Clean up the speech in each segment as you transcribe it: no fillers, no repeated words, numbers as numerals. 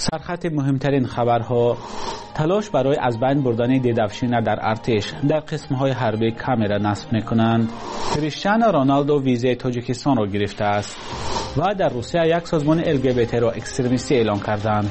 سرخط مهمترین خبرها: تلاش برای از بین بردن دیدافشین در ارتش در قسمهای حربی کامرا نصب میکنند. کریستیانو رونالدو ویزای تاجیکستان را گرفته است و در روسیه یک سازمان LGBT را اکستریمیستی اعلام کردند.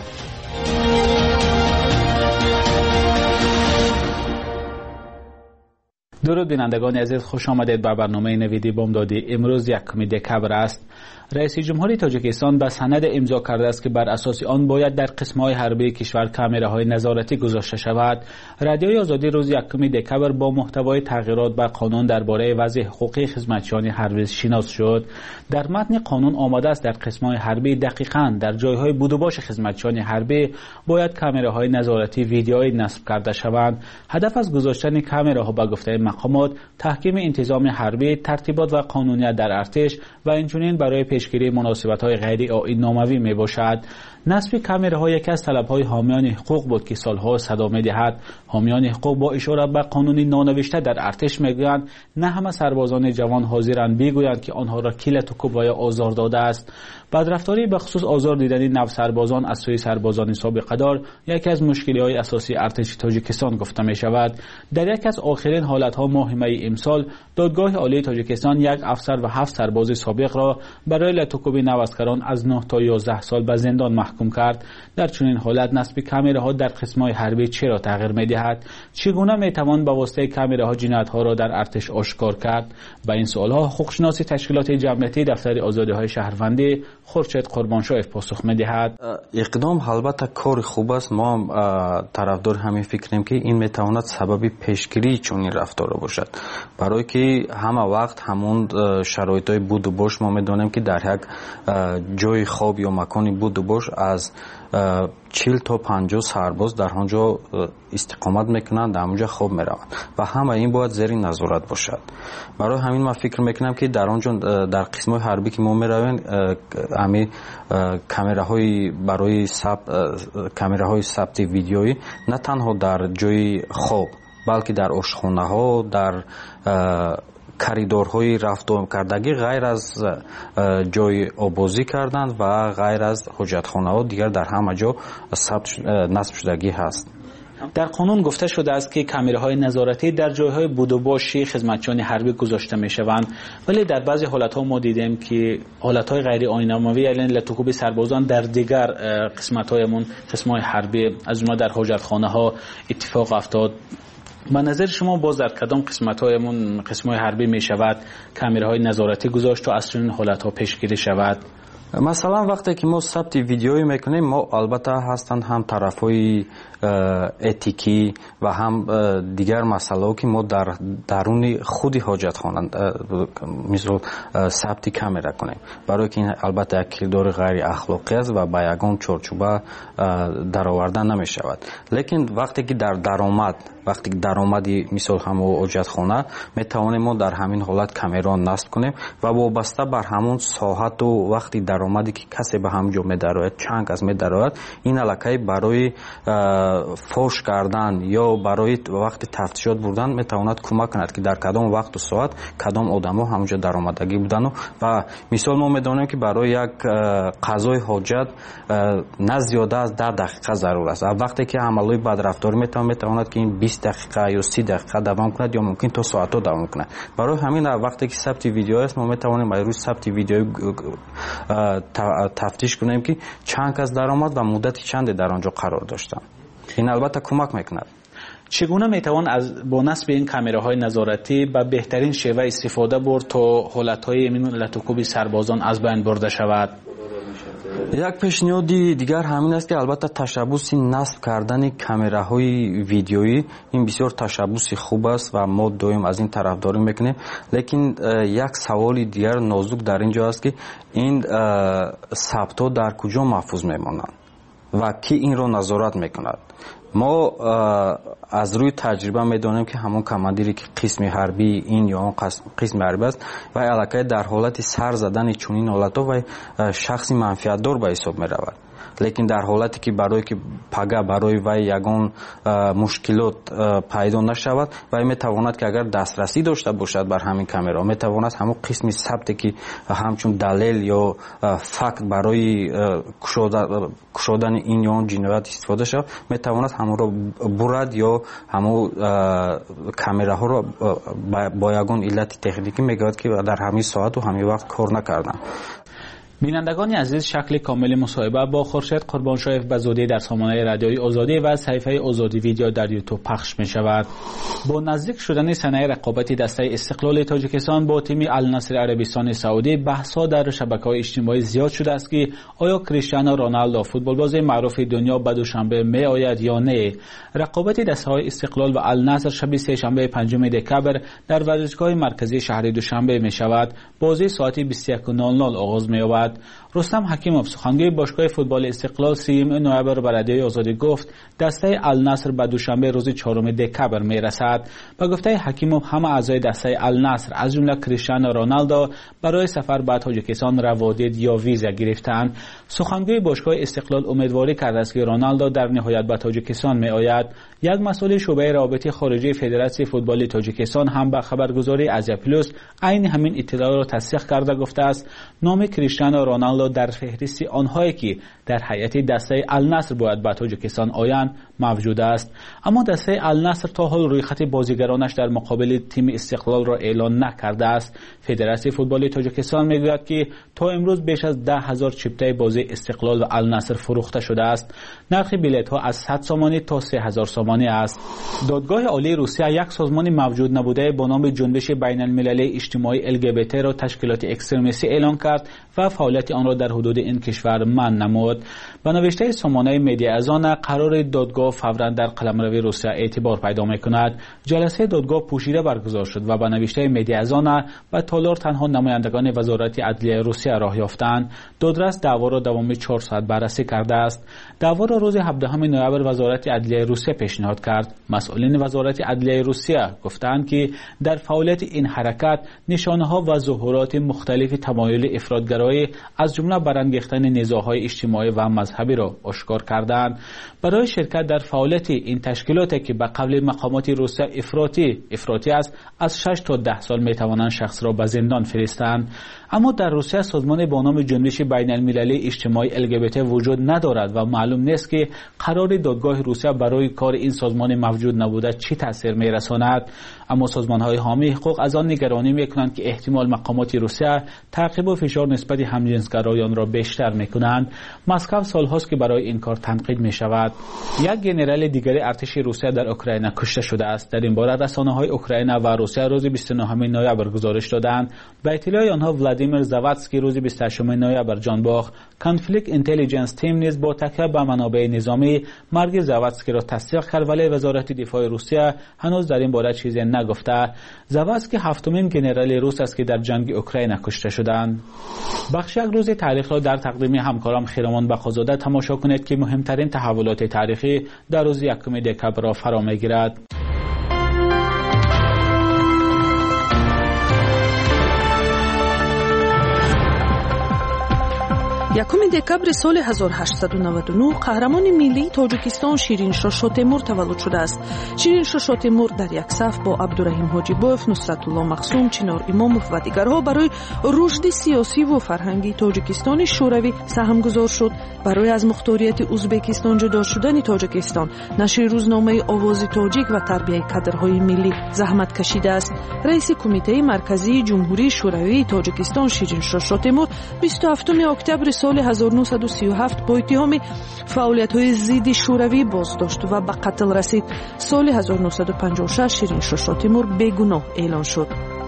درود بینندگان عزیز، خوش آمدید به برنامه نویدی بامدادی. امروز 1 دکبر است. رئیس جمهوری تاجیکستان به سند امضا کرده است که بر اساس آن باید در قسم‌های حربی کشور کامراهای نظارتی گذاشته شود. رادیوی آزادی روز 1 دکبر با محتوای تغییرات به قانون درباره وضع حقوقی خدمتچیان حربی شناس شد. در متن قانون آمده است در قسم‌های حربی دقیقاً در جای‌های بود و باش خدمتچیان حربی باید کامراهای نظارتی ویدیویی نصب کرده شوند. هدف از گذاشتن کامراها به گفته مقامات تحکیم انتظام حربی، ترتیبات و قانونیت در ارتش و اینچنین برای پیشگیری مناسبت‌های غیر آیین‌ناموی میباشد. نصب کامراها یکی از طلب‌های حامیان حقوق بود که سالها صدا می‌دهد. حامیان حقوق با اشاره به قانون نانوشته در ارتش میگویند نه همه سربازان جوان حاضرند بگویند که آنها را کیلت و کوب یا آزار داده است. بدرفتاری به خصوص آزار دیدن نو سربازان از سوی سربازان سابقه دار یکی از مشکل‌های اساسی ارتش تاجیکستان گفته می‌شود. در یک از آخرین حالت‌ها ماه می امسال دادگاه عالی تاجیکستان یک افسر و 7 سرباز سابق را برای لطوکوب نوسکران از 9 تا 11 سال به زندان محکوم کرد. در چنین حالت نصب کامراها در قسم‌های حربی چرا تغییر می‌دهد؟ چگونه می‌توان با واسطه کامراها جنایت‌ها را در ارتش آشکار کرد؟ به این سوال‌ها حقوق‌شناس تشکیلات جمعیتی دفتر آزادی‌های شهروندی خورشید قربانشاهیف پاسخ می‌دهد. اقدام البته کار خوب است. ما هم طرفدار همین فکریم که این می‌تواند سبب پیشگیری چنین رفتار باشد، برای که همه وقت همون شرایط‌های بود و باش ما می‌دانیم که در یک جای خواب یا مکانی بود و باش از 40 تا 50 سرباز در آنجا استقامت میکنند، در آنجا خواب میروند و همه این باید زیر نظارت باشد. برای همین من فکر میکنم که در آنجا در قسمت حربی که ما میرویم همین کامراهای برای کامراهای ثبت ویدیویی نه تنها در جای خواب بلکه در آشخانه ها، در کریدورهای رفت و کردگی غیر از جای آبازی کردن و غیر از حاجتخانه ها دیگر در همه جا نصب شدگی هست. در قانون گفته شده است که کامراهای نظارتی در جایهای بود و باشی خدمتچیان حربی گذاشته میشوند، ولی در بعضی حالت‌ها ما دیدیم که حالت‌های غیر آیین‌ناموی یعنی لطوکوب سربازان در دیگر قسمت‌هایمون قسم‌های حربی از جمله در حاجتخانه‌ها اتفاق افتاد. به نظر شما باز در کدام قسم‌های حربی می شود کامراهای نظارتی گذاشت تا از چنین حالت‌ها پیشگیری شود؟ مثلا وقتی که ما ثبت ویدیویی میکنیم، ما البته هستند هم طرفای اتیکی و هم دیگر مسائلی که ما در درون خود حاجتخانه مثل ثبت کامرا کنیم، برای که این البته یک کردار غیر اخلاقی است و به یگان چارچوبه درآورده نمیشود. لیکن وقتی که وقتی درآمدی مثل همون حاجتخانه میتوانیم ما در همین حالت کامرا نصب کنیم و وابسته بر همون ساعت و وقتی درآمدی که کسی به همونجا میدراید چند از میدراید، این علاقه برای فوش کردن یا برای وقت تفتیشات بردن میتواند کمک کند که در کدام وقت و ساعت کدام آدما همونجا درآمدگی بودن و مثال ما میدونیم که برای یک قضای حاجت نه زیاده از 10 دقیقه ضرور است. وقتی که عملای بدرفتاری میتواند که این 20 دقیقه یا 30 دقیقه دوام کند یا ممکن تا ساعت‌ها دوام کند. برای همین وقتی که ثبت ویدیو است ما میتوانیم برای روی ثبت ویدیو تفتیش کنیم که چند کس درآمد و مدت چند در آنجا قرار داشتن. این البته کمک میکند. چگونه میتوان با نصب این کامراهای نظارتی به بهترین شیوه استفاده برد تا حالتهای لطوکوب سربازان از بین برده شود؟ یک پیشنهاد دیگر همین است که البته تشبوس نصب کردن کامراهای ویدیویی این بسیار تشبوس خوب است و ما دویم از این طرفداری میکنیم، لیکن یک سوال دیگر نازک در اینجا است که این ثبت‌ها در کجا محفوظ میمانند و کی این رو نظارت میکند؟ ما از روی تجربه میدونیم که همون کماندیری که قسم حربی این یا اون قسم حربی است و علاقه در حالت سر زدن چنین حالت‌ها و شخصی منفعت دار به حساب می‌رود лекин дар ҳолате ки барое ки пага барои вай ягон мушкилот пайдо нашавад, вай метавонад ки агар дастрасӣ дошта бошад бар ҳамин камеро, метавонад ҳамон қисми сабте ки ҳамчун далел ё факт барои кушодани ин ё он ҷиноят истифода шавад, метавонад ҳамонро бурад ё ҳамон камераҳоро бо ягон иллати техникӣ мегӯяд ки дар ҳамин соату ҳамин вақт кор накарданд. بینندگان عزیز، شکل کامل مصاحبه با خورشید قربانشایف به زودی در سامانه رادیوی آزادی و صفحه آزادی ویدیو در یوتیوب پخش می شود. با نزدیک شدن سنه رقابت دسته استقلال تاجیکستان با تیم النصر عربستان سعودی، بحث‌ها در شبکه‌های اجتماعی زیاد شده است که آیا کریستیانو رونالدو فوتبالباز معروف دنیا به دوشنبه می آید یا نه. رقابت دسته‌های استقلال و النصر شب سه‌شنبه 5 دکبر در ورزشگاه مرکزی شهر دوشنبه می شود. بازی ساعت 21:00 آغاز می یابد. رستم حکیموف سخنگوی باشگاه فوتبال استقلال 3 نوامبر به رادیوی آزادی گفت دسته النصر به دوشنبه روز 4 دکبر می رسد. با گفته حکیموف همه اعضای دسته النصر از جمله کریستیانو رونالدو برای سفر به تاجیکستان روادید یا ویزا گرفتند. سخنگوی باشگاه استقلال امیدواری کرده است که رونالدو در نهایت به تاجیکستان می آید. یک مسئول شعبه روابط خارجی فدراسیون فوتبال تاجیکستان هم به خبرگزاری آزیا پلوس عین همین اطلاع را تصدیق کرده گفته است نام کریستیانو رونالدو در فهرست آنهایی که در هیئت دسته النصر باید به تاجیکستان آیند موجود است. اما دسته النصر تا حال رویخط بازیگرانش در مقابل تیم استقلال را اعلان نکرده است. فدراسیون فوتبال تاجیکستان میگوید که تا امروز بیش از 10,000 چیپته بازی استقلال و النصر فروخته شده است. نرخ بلیط ها از 100 سومانی تا 3000 سومانی است. دادگاه عالی روسیه یک سازمان موجود نبوده با نام جنبش بین المللی اجتماعی LGBT را تشکیلات اکستریمیستی اعلان کرد و فعالیت آن را در حدود این کشور منع نمود. به نوشته سامانه مدیا از آن قرار دادگاه فوراً در قلمرو روسیه اعتبار پیدا می‌کند. جلسه دادگاه پوشیده برگزار شد و به نوشته مدیا از آن به تالار تنها نمایندگان وزارت عدلیه روسیه راه یافتند. دادرس دعوا را دوامی 4 ساعت بررسی کرده است. دعوا را روز 17 نوامبر وزارت عدلیه روسیه پیشنهاد کرد. مسئولین وزارت عدلیه روسیه گفتند که در فعالیت این حرکت نشانه‌ها و ظهورات مختلف تمایل افراطگرایی از جمله برانگیختن نزاع‌های اجتماعی و مذهبی را آشکار کردند. برای شرکت در فعالیت این تشکیلاتی که به قول مقامات روسیه افراطی است، از 6 تا 10 سال می‌توانند شخص را به زندان فرستند. اما در روسیه سازمان با نام جنبش بین المللی اجتماعی LGBT وجود ندارد و معلوم نیست که قرار دادگاه روسیه برای کار این سازمان موجود نبوده چی تاثیر می‌رساند. اما سازمان‌های حامی حقوق از آن نگرانی می‌کنند که احتمال مقامات روسیه تعقیب و فشار نسبت همجنسگرایان را بیشتر می‌کنند. مسکو سال‌هاست که برای این کار تنقید می‌شود. یک ژنرال دیگر ارتش روسیه در اوکراین کشته شده است. در این باره رسانه‌های اوکراین و روسیه روز 29 نوامبر گزارش دادند. به اطلاع آنها ولادیمیر زاواتسکی روز 28 نوامبر جان باخت. کانفلیکت اینتلیجنس تیم نیز با تکیه به منابع نظامی مرگ زاواتسکی را تصدیق کرد، ولی وزارت دفاع روسیه هنوز در این باره چیزی نگفته. زاواتسکی هفتمین ژنرال روس است که در جنگ اوکراین کشته شدند. بخش یک روز تاریخ را در تقدیم همکارم خیرمان بقازاده تماشا کنید که مهمترین تحولات تاریخی در روز 1 دکبر را فرا میگیرد. 1 دکبر سال 1899 قهرمان ملی تاجیکستان شیرینشاه شاه تیمور تولد شده است. شیرینشاه شاه تیمور در یک صف با عبدالرحیم حاجیباف، نصرت الله مقسوم، چنار اماموف و دیگرها برای رشد سیاسی و فرهنگی تاجیکستان شوروی سهمگذار شد. برای از مختاریت ازبکستان جدا شدن تاجیکستان، نشر روزنامه آواز تاجیک و تربیت کادرهای ملی زحمت کشیده است. رئیس کمیته مرکزی جمهوری شوروی تاجیکستان شیرینشاه شاه تیمور 27 اکتبر سال 1937 با اتهام فعالیت‌های ضد شوروی بازداشت و به قتل رسید. سال 1956 شیرینشاه شاه تیمور بیگناه اعلان شد.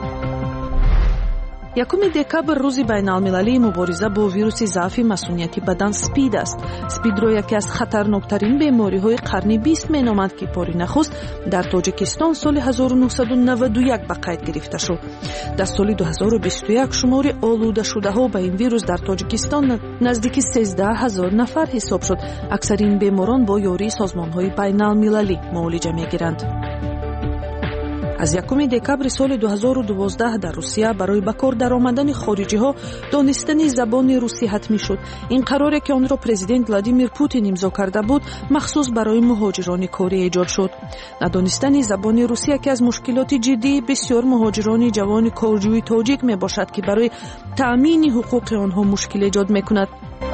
1 دکبر روز بین‌المللی مبارزه با ویروس ضعف مسئولیتی بدن سپید است. سپید را یکی از خطرناکترین بیماری‌های قرن 20 می‌نامند که بار نخست در تاجیکستان سال 1991 به قید گرفته شد. در سال 2021 شمار آلوده شده‌ها به این ویروس در تاجیکستان نزدیک 13,000 نفر حساب شد. اکثر این بیماران با یاری سازمان‌های بین‌المللی معالجه می‌گیرند. از 1 دکبر سال 2012 در روسیه برای به کار درآمدن خارجی‌ها دانستن زبان روسی حتمی شد. این قراره که آن را پرزیدنت ولادیمیر پوتین امضا کرده بود مخصوص برای مهاجران کاری ایجاد شد. ندانستن زبان روسی یکی از مشکلات جدی بسیار مهاجران جوان کارجوی تاجیک می باشد که برای تأمین حقوق آنها مشکل ایجاد می‌کند.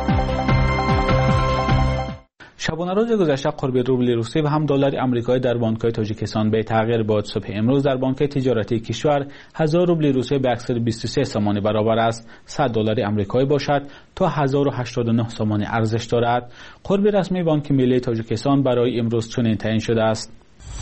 شبانه روز گذشته قرب روبل روسی و هم دلار آمریکایی در بانک‌های تاجیکستان به تغییر بود. صبح امروز در بانک‌های تجارتی کشور 1000 روبل روسی به اکثر 23 سوم برابر است 100 دلار آمریکایی باشد تا 1089 سوم ارزش دارد. قرب رسمی بانک ملی تاجیکستان برای امروز چنین تعیین شده است.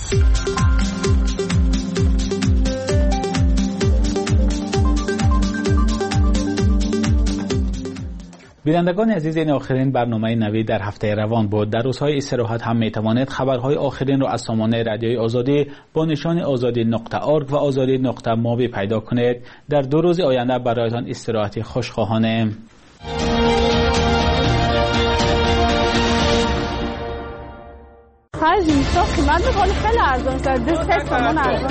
بینندگان عزیز، این آخرین برنامه نوید در هفته روان بود. در روزهای استراحت هم میتوانید خبرهای آخرین را از سامانه رادیوی آزادی با نشان azadi.org و azadi.mobi پیدا کنید. در 2 روز آینده برایتان استراحتی خوشخواهانه. خرجی‌ها قیمت خیلی ارزان کرده. 3 تومان ارزان.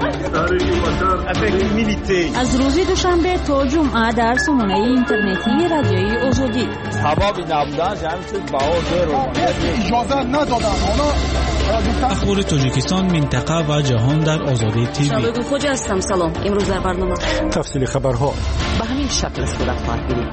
از روز دوشنبه تا جمعه در سامانه اینترنتی رادیوی آزادی. حبابی نبودن جمع شد بها اجازه ندادن. اخبار تاجیکستان، منطقه و جهان در آزادی تیوی. شبکه خوج هستم. سلام. امروز در برنامه تفصیل خبرها به همین شکل صورت خواهد گرفت.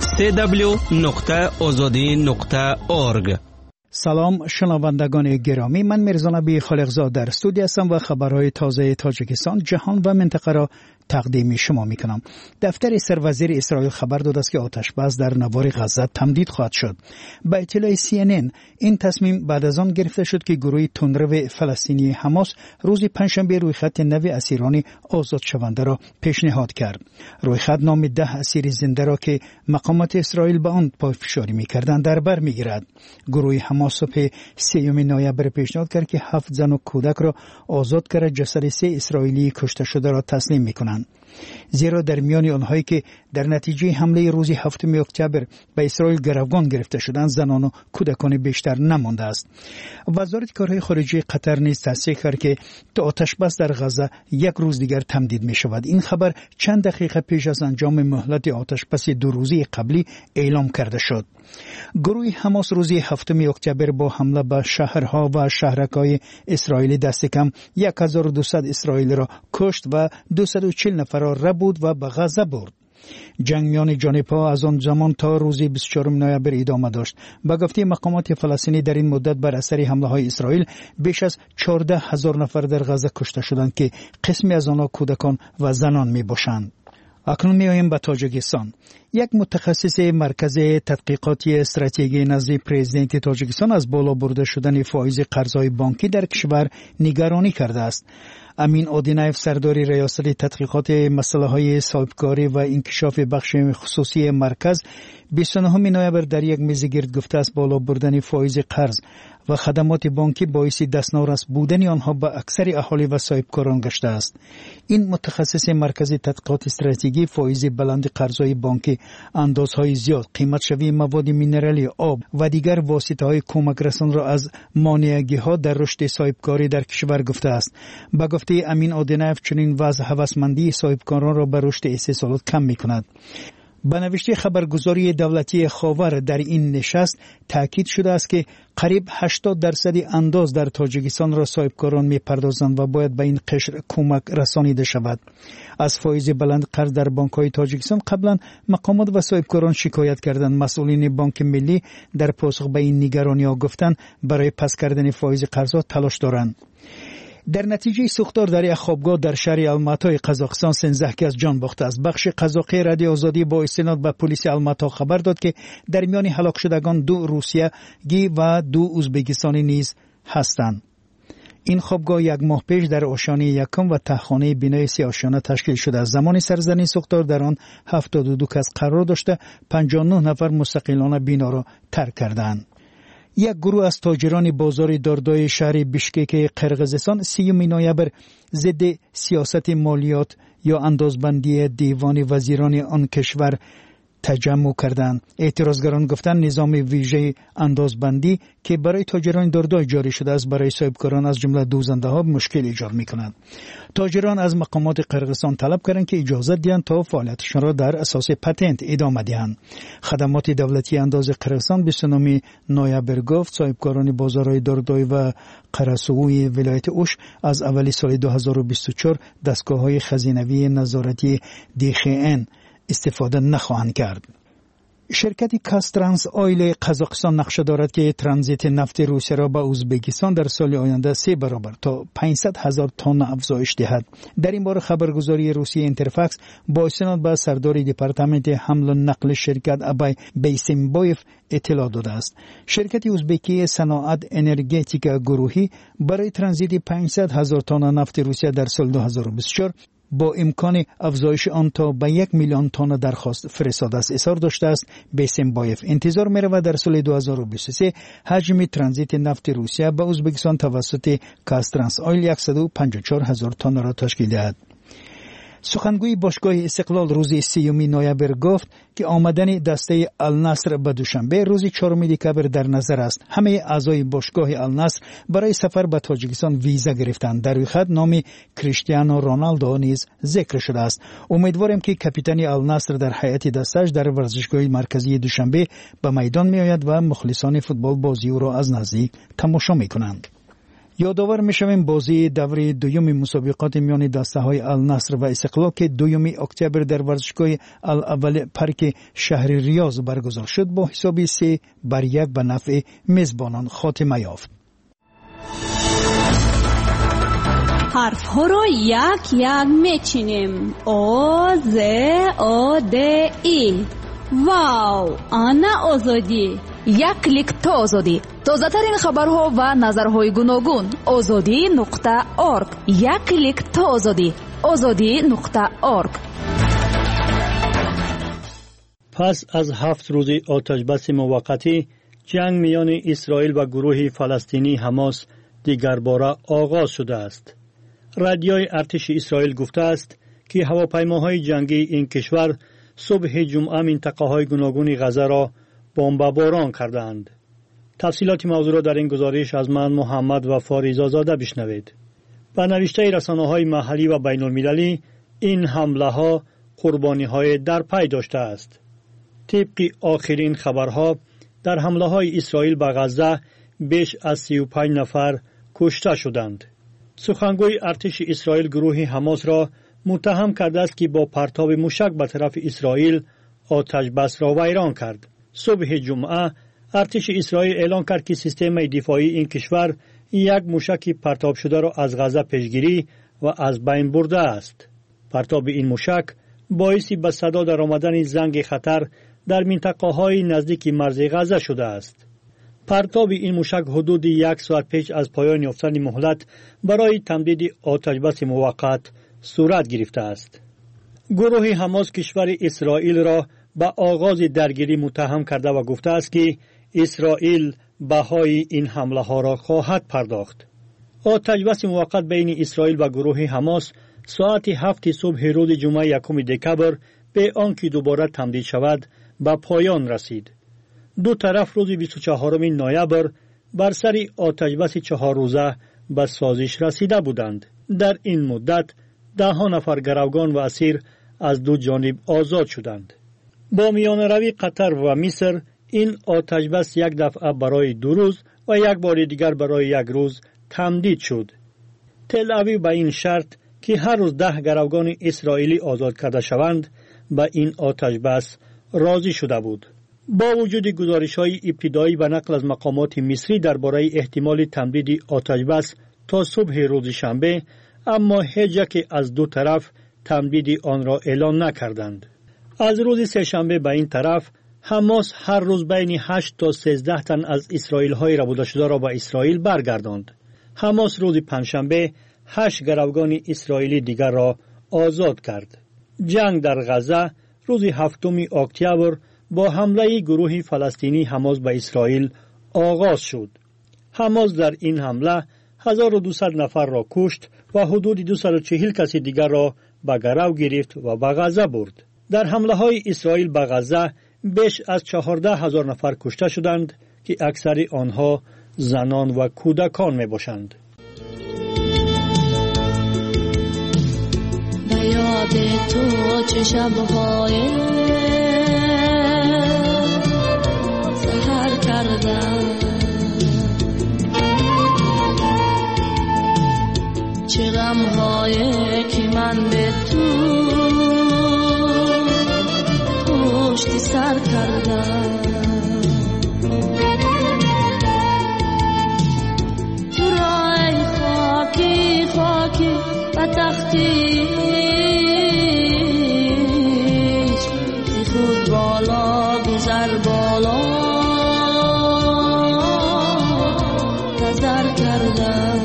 www.azadi.org. سلام شنوندگان گرامی، من میرزا نبی خالقزاد در استودیو هستم و خبرهای تازه تاجیکستان، جهان و منطقه را تقدیم شما میکنم. دفتر سروزیر اسرائیل خبر داده است که آتش بس در نوار غزه تمدید خواهد شد. با اطلاع CNN این تصمیم بعد از آن گرفته شد که گروه تندرو فلسطینی حماس روز پنجشنبه رویخط نو اسیران آزاد شونده را پیشنهاد کرد. رویخط نام 10 اسیر زنده را که مقامات اسرائیل به آن پافشاری میکردند در بر میگیرد. گروه حماس صبح 3 نوامبر پیشنهاد کرد که 7 زن و کودک را آزاد کرد، جسد 3 اسرائیلی کشته شده را تسلیم میکنند. زیرا در میان آنهایی که در نتیجه حمله روز 7 اکتبر به اسرائیل گروگان گرفته شدند زنان و کودکان بیشتر نمانده است. وزارت کارهای خارجه قطر نیز تصدیق کرد که تا آتش بس در غزه 1 روز دیگر تمدید می شود. این خبر چند دقیقه پیش از انجام مهلت آتش بس 2 روزه قبلی اعلام کرده شد. گروه حماس روز 7 اکتبر با حمله به شهرها و شهرک‌های اسرائیلی دست کم 1200 اسرائیلی را کشت و 240 نفر را ربود و به غزه برد. جنگ میان جانب‌ها از آن زمان تا روز 24 نوامبر ادامه داشت. به گفته مقامات فلسطینی در این مدت بر اثر حمله‌های اسرائیل بیش از 14,000 نفر در غزه کشته شدند که قسمی از آنها کودکان و زنان میباشند. اکنون می‌آییم به تاجیکستان. یک متخصص مرکز تحقیقاتی استراتژی نزد پرزیدنت تاجیکستان از بالا برده شدن فایز قرض‌های بانکی در کشور نگرانی کرده است. امین آدینایف سردار ریاست تحقیقات مسائل صاحبکاری و انکشاف بخش خصوصی مرکز 29 نوامبر در یک میز گرد گفته است بالا بردن فایز قرض و خدمات بانکی باعث دستنارس بودن آنها به اکثر اهالی و صاحبکاران گشته است. این متخصص مرکز تحقیقات استراتژی فایز بلند قرض‌های بانکی، اندازهای زیاد، قیمت شوی مواد مینرالی، آب و دیگر واسطه‌های کمک رسان را از مانعگی‌ها در رشد صاحبکاری در کشور گفته است. با گفته امین آدینایف چنین وضع هوسمندی صاحبکاران را به رشد استحصالات کم می‌کند. به نوشته خبرگزاری دولتی خاور در این نشست تاکید شده است که قریب 80% انداز در تاجیکستان را صاحبکاران می‌پردازند و باید به این قشر کمک رسانیده شود. از فایز بلند قرض در بانک‌های تاجیکستان قبلا مقامات و صاحبکاران شکایت کردند. مسئولین بانک ملی در پاسخ به این نگرانی‌ها گفتند برای پس کردن فایز قرض‌ها تلاش دارند. در نتیجه سوختار در یک خوابگاه در شهر الماتا قزاقستان 13 کس جان باخته است. بخش قزاقی رادیو آزادی با استناد به پلیس الماتا خبر داد که در میان هلاک شدگان 2 روسیه‌گی و 2 ازبکستانی نیز هستند. این خوابگاه 1 ماه پیش در آشیانه یکم و تهخانه بنای 3 آشیانه تشکیل شده است. زمان سرزنی سوختار در آن 72 کس قرار داشته، 59 نفر مستقلانه بنا را ترک کردند. یک گروه از تاجران بازار داردای شهر بیشکک قرقیزستان 30 نوامبر ضد سیاست مالیات یا اندازبندی دیوان وزیران آن کشور تجمع کردند. اعتراضگران گفتند نظام ویژه اندازبندی که برای تاجران داردای جاری شده است برای صاحبکاران از جمله دوزنده ها مشکل ایجاد می‌کند. تاجران از مقامات قرقیزستان طلب کردند که اجازه دهند تا فعالیتشان را در اساس پتنت ادامه دهند. خدمات دولتی انداز قرقیزستان 29 نوامبر گفت صاحبکاران بازارهای داردای و قرسوی ولایت اوش از اول سال 2024 دستگاه‌های خزینوی نظارتی DGN استفاده نخواهند کرد. شرکت کاسترانس آیل قزاقستان نقشه دارد که ترانزیت نفت روسیه را به ازبکستان در سال آینده 3 برابر تا 500,000 تن افزایش دهد. در این باره خبرگزاری روسیه اینترفاکس با استناد به سردار دپارتمنت حمل و نقل شرکت ابای بیسیمبایف اطلاع داده است. شرکت ازبکی صنعت انرژتیک گروهی برای ترانزیت 500,000 تن نفت روسیه در سال 2024 با امکان افزایش آن تا به 1,000,000 تن درخواست فرستاده است. اظهار داشته است بیسیمبایف انتظار می‌رود در سال 2023 حجم ترانزیت نفت روسیه به ازبکستان توسط کاسترانس آیل 154,000 تن را تشکیل دهد. سخنگوی باشگاه استقلال روز 3 نوامبر گفت که آمدن دسته النصر به دوشنبه روز 4 دکبر در نظر است. همه اعضای باشگاه النصر برای سفر به تاجیکستان ویزا گرفتند. در خط نام کریستیانو رونالدو نیز ذکر شده است. امیدوارم که کاپیتان النصر در هیئت دستش در ورزشگاه مرکزی دوشنبه به میدان می آید و مخلصان فوتبال بازی او را از نزدیک تماشا می کنند. یادآور می‌شویم بازی دوره دوم مسابقات میان دسته‌های النصر و استقلال که 2 اکتبر در ورزشگاه الاول پارک شهر ریاض برگزار شد با حساب 3-1 به نفع میزبانان خاتمه یافت. حرف‌ها را یک یک می‌چینیم. آ ز آ د ای. واو، آنا آزادی. یک کلیک تا آزادی. تازه‌ترین خبرها و نظرهای گوناگون. azadi.org. یک کلیک تا آزادی. azadi.org. پس از 7 روز آتش‌بس موقتی جنگ میان اسرائیل و گروه فلسطینی حماس دیگر باره آغاز شده است. رادیوی ارتش اسرائیل گفته است که هواپیماهای جنگی این کشور صبح جمعه منطقه‌های گوناگون غزه را بمباران کردند. تفصیلات موضوع را در این گزارش از من محمد وفا رضازاده بشنوید. به نوشته رسانه‌های محلی و بین‌المللی این حمله‌ها قربانی‌های در پی داشته است. طبق آخرین خبرها در حمله‌های اسرائیل به غزه بیش از 35 نفر کشته شدند. سخنگوی ارتش اسرائیل گروه حماس را متهم کرده است که با پرتاب موشک به طرف اسرائیل آتش بس را ویران کرد. صبح جمعه ارتش اسرائیل اعلان کرد که سیستم دفاعی این کشور یک موشک پرتاب شده را از غزه پیشگیری و از بین برده است. پرتاب این موشک باعث به صدا در آمدن زنگ خطر در منطقه‌های نزدیک مرز غزه شده است. پرتاب این موشک حدود 1 ساعت پیش از پایان یافتن مهلت برای تمدید آتش‌بس موقت صورت گرفته است. گروه حماس کشور اسرائیل را به آغاز درگیری متهم کرده و گفته است که اسرائیل بهای این حمله ها را خواهد پرداخت. آتش‌بس موقت بین اسرائیل و گروه حماس ساعت 7 صبح روز جمعه 1 دکبر به آنکه دوباره تمدید شود به پایان رسید. دو طرف روز 24 نوامبر بر سر آتش‌بس 4 روزه به سازش رسیده بودند. در این مدت 10 نفر گروگان و اسیر از دو جانب آزاد شدند. با میانروی قطر و مصر این آتش‌بس یک دفعه برای 2 روز و یک بار دیگر برای 1 روز تمدید شد. تل اویو به این شرط که هر روز 10 گروگان اسرائیلی آزاد کرده شوند به این آتش‌بس راضی شده بود. با وجود گزارش‌های ابتدایی و نقل از مقامات مصری درباره احتمال تمدید آتش‌بس تا صبح روز شنبه، اما هیچ یک از دو طرف تمدید آن را اعلان نکردند. از روز سه‌شنبه به این طرف حماس هر روز بین 8 تا 13 تن از اسرائیلی‌های ربوده شده را به اسرائیل برگرداند. حماس روز پنجشنبه 8 گروگان اسرائیلی دیگر را آزاد کرد. جنگ در غزه روز 7 اکتبر با حمله گروه فلسطینی حماس به اسرائیل آغاز شد. حماس در این حمله 1200 نفر را کشت و حدود 240 کس دیگر را به گرو گرفت و به غزه برد. در حمله های اسرائیل به غزه بیش از 14,000 نفر کشته شدند که اکثر آنها زنان و کودکان می باشند. به یاد تو چه شب‌های سحر کردم، چه غم‌هایی که من به تو پشت سر کردم. تو رای خاکی خاکی و تختی خود بالا گذر بالا نظر کردم.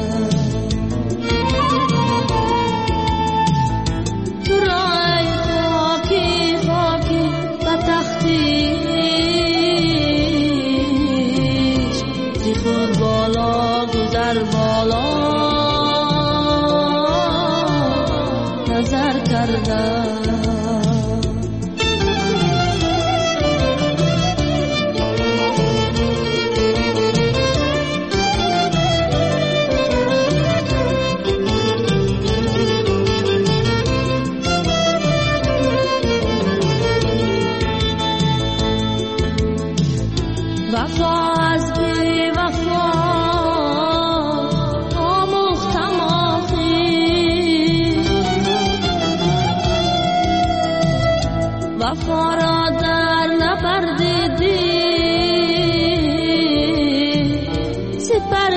تو رای خاکی خاکی و تختی خود بالا گذر بالا نظر کردم. وفا از بی وفا آموختم آخی، وفا را در نپردیدی سپر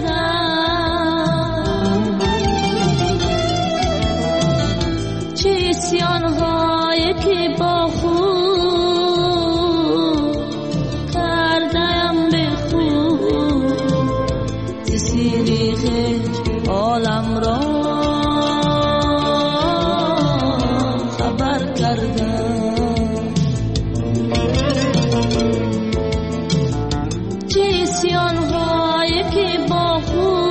کردم. چه اسیان‌هایی که با خود عالم را خبر کردم. چه اسیان‌هایی که با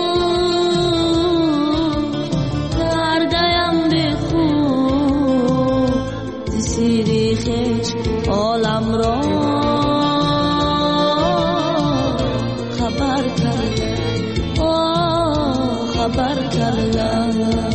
خود کردم به خود زیر خیش عالم را خبر کردم. خبر کردم.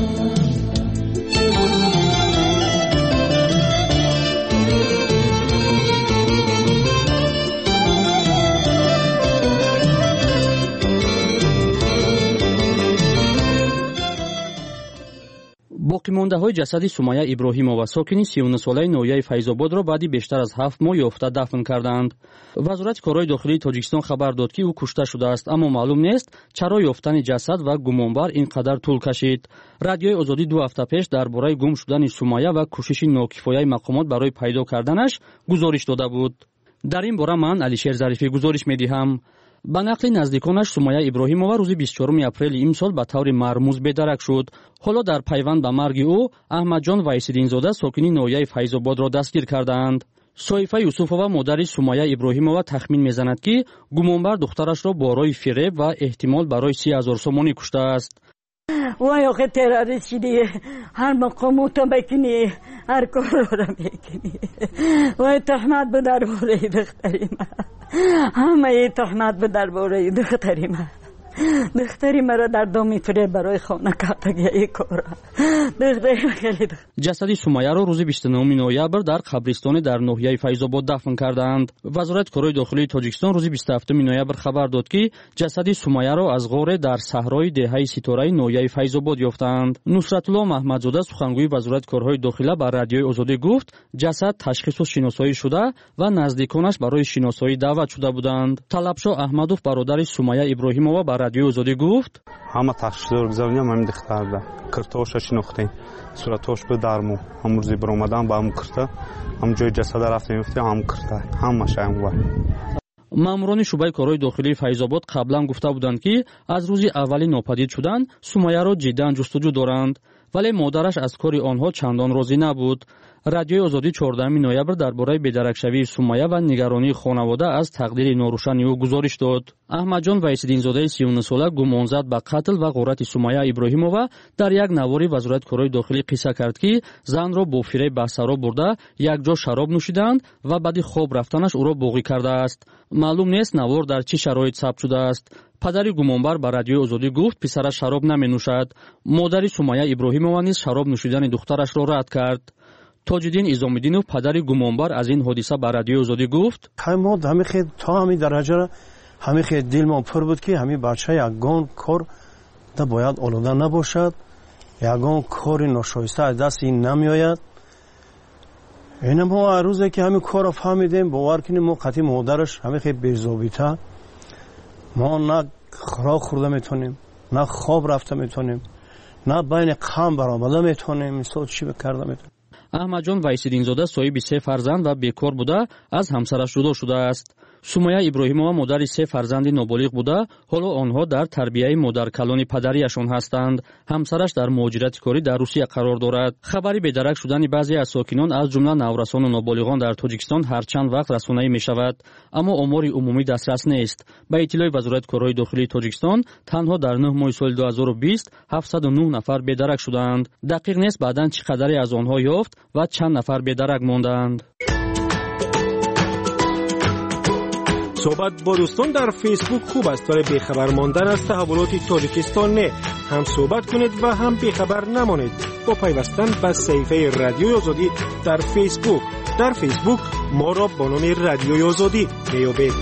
باقی مانده های جسد سمیه ابراهیمова ساکنی 39 ساله نویه فیض‌آباد را بعد بیشتر از 7 ماه یافته دفن کردند. وزارت کارهای داخلی تاجیکستان خبر داد که او کشته شده است، اما معلوم نیست چرا یافتن جسد و گمانبر اینقدر طول کشید. رادیوی آزادی 2 هفته پیش درباره گم شدن سمیه و کوشش ناکفایه مقامات برای پیدا کردنش گزارش داده بود. در این باره من علیشیر ظریفی گزارش می‌دهم. به نقل نزدیکانش سمیه ابراهیمова روز 24 اپریل امسال به طور مرموز بی‌درک شد. حالا در پیوند به مرگ او احمدجان ویسیدینزاده ساکنی ناحیه فیض‌آباد را دستگیر کردند. صایفه یوسفова مادری سمیه ابراهیمова تخمین می‌زند که گمانبر دخترش را برای فریب و احتمال برای 30,000 سومانی کشته است. وای آخه تروریست شدی، هر مقاموتا بکنی، هر کار را میکنی. وای تهمت به درباره دختری من، همه تهمت به درباره دختری من. دختری مرا در دام میفره برای خانه کردگی ای کار. جسد سمیه را روز 29 نوامبر در قبرستان در ناحیه فیض‌آباد دفن کردند. وزارت کارهای داخلی تاجیکستان روز 27 نوامبر خبر داد که جسد سمیه را از غار در صحرای دهه ستاره ناحیه فیض‌آباد یافتند. نصرت الله محمدزاده سخنگوی وزارت کارهای داخلی به رادیوی آزادی گفت جسد تشخیص و شناسایی شده و نزدیکانش برای شناسایی دعوت شده بودند. طلبشاه احمدوف برادر سمیه ابراهیمова به رادیوی آزادی گفت همه تشخیص گذاریم همین دختر کارتاش شناختیم، صورتاش به درمو هم روزی برآمدن با هم کرده، هم جای جسد رفتیم گفتیم هم کرده، همه شایم وای. ماموران شعبه کارهای داخلی فیض‌آباد قبلا گفته بودند که از روز اولی ناپدید شدن سمیه را جدی جستجو دارند. ولی مادرش از کاری آنها چندان راضی نبود. رادیوی آزادی 14 نوامبر درباره بی‌درکشوی سمیه و نگرانی خانواده از تقدیر ناروشن او گزارش داد. احمدجان ویسیدینزاده 39 ساله گمان زد به قتل و غارت سمیه ابراهیمова در یک نواری وزارت کارهای داخلی قصه کرد که زن را با فریب به سرا برده یک جا شراب نوشیدند و بعد خواب رفتنش او را باقی کرده است. معلوم نیست نوار در چه شرایط ثبت شده است. پدری گمانبر به رادیوی آزادی گفت پسرش شراب نمی نوشد. مادر سمیه ابراهیمова نیز شراب نوشیدن دخترش را رد کرد. تاج‌الدین ایزام‌الدینov پدری گمانبر از این حادثه به رادیوی آزادی گفت ما همین تا همین درجه را همین دل ما پر بود که همین بچه یگان کار باید آلوده نباشد، یگان کار ناشایسته از دست این نمیآید. این ما روزی که همین کار را فهمیدیم باور کنیم ما قطعی مادرش همین بی‌ضابطه ما نه خوراک خورده میتونیم، نه خواب رفته میتونیم، نه بین قوم برآمده میتونیم، مثلا چی بکرده میتونیم. احمدجان ویسیدینزاده صاحب 3 فرزند و بیکار بوده از همسرش جدا شده است. سمیه ابراهیمова مادر 3 فرزند نابالغ بوده، حالا آنها در تربیه مادر کلان پدریشان هستند. همسرش در مهاجرت کاری در روسیه قرار دارد. خبری بی‌درک شدن بعضی از ساکنان از جمله نورسان و نابالغان در تاجیکستان هر چند وقت رسانه‌ای می‌شود، اما آمار عمومی دسترس نیست. به اطلاع وزارت کارهای داخلی تاجیکستان تنها در 9 ماه سال 2020 709 نفر بی‌درک شدند. دقیق نیست بعداً چقدری از آنها یافت و چند نفر بی‌درک ماندند. صحبت با دوستان در فیسبوک خوب است، برای بیخبر ماندن از تحولات تاجیکستان نه. هم صحبت کنید و هم بیخبر نمانید با پیوستن به صفحه رادیوی آزادی در فیسبوک. در فیسبوک ما را با نام رادیوی آزادی بیابید.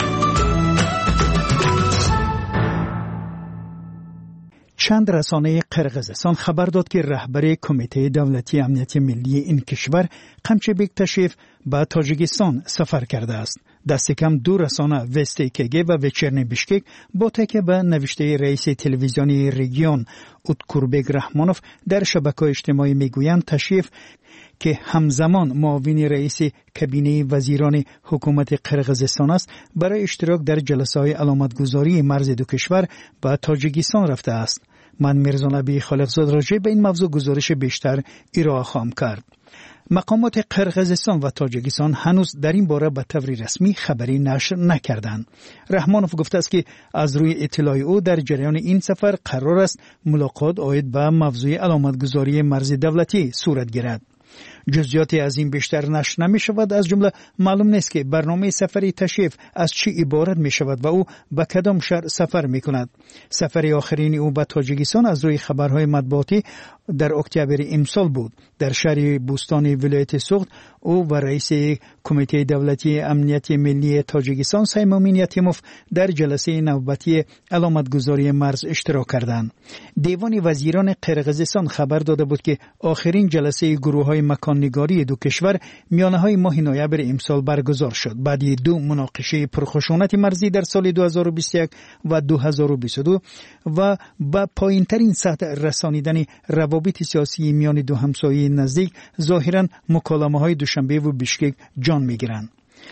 چند رسانه قرقیزستان خبر داد که رهبر کمیته دولتی امنیت ملی این کشور قمچبک تشریف به تاجیکستان سفر کرده است. دست کم 2 رسانه وستیکگی و وچرنی بیشکک با تکیه به نوشته رئیس تلویزیونی رژیون اوتکوربک رحمانوف در شبکه‌های اجتماعی میگویند تشریف که همزمان معاون رئیس کابینه وزیران حکومت قرقیزستان است برای اشتراک در جلسه‌های علامتگذاری مرز دو کشور به تاجیکستان رفته است. من میرزا نبی خالقزاد راجع به این موضوع گزارش بیشتر ارائه خواهم کرد. مقامات قرقیزستان و تاجیکستان هنوز در این باره به طور رسمی خبری نشر نکردند. رحمانوف گفته است که از روی اطلاع او در جریان این سفر قرار است ملاقات عاید به موضوع علامتگذاری مرز دولتی صورت گیرد. جزئیاتی از این بیشتر نشر نمی شود. از جمله معلوم نیست که برنامه سفری تشریف از چی عبارت می شود و او به کدام شهر سفر می کند. سفر آخرین او به تاجیکستان از روی خبرهای مطبوعاتی در اکتبر امسال بود. در شهر بوستان ولایت سوخت او و رئیس کمیته دولتی امنیت ملی تاجیکستان سیمومین یتیموف در جلسه نوبتی علامتگذاری مرز اشتراک کردند. دیوان وزیران قرقیزستان خبر داده بود که آخرین جلسه گروه‌های مکان‌نگاری دو کشور میانه‌های ماه نوامبر امسال برگزار شد. بعد 2 مناقشه پرخشونت مرزی در سال 2021 و 2022 و با پایین‌ترین سطح رسانیدن روابط سیاسی میان دو همسایه نزدیک ظاهراً مکالمه‌های دوشنبه و بیشکک جان می‌گیرند.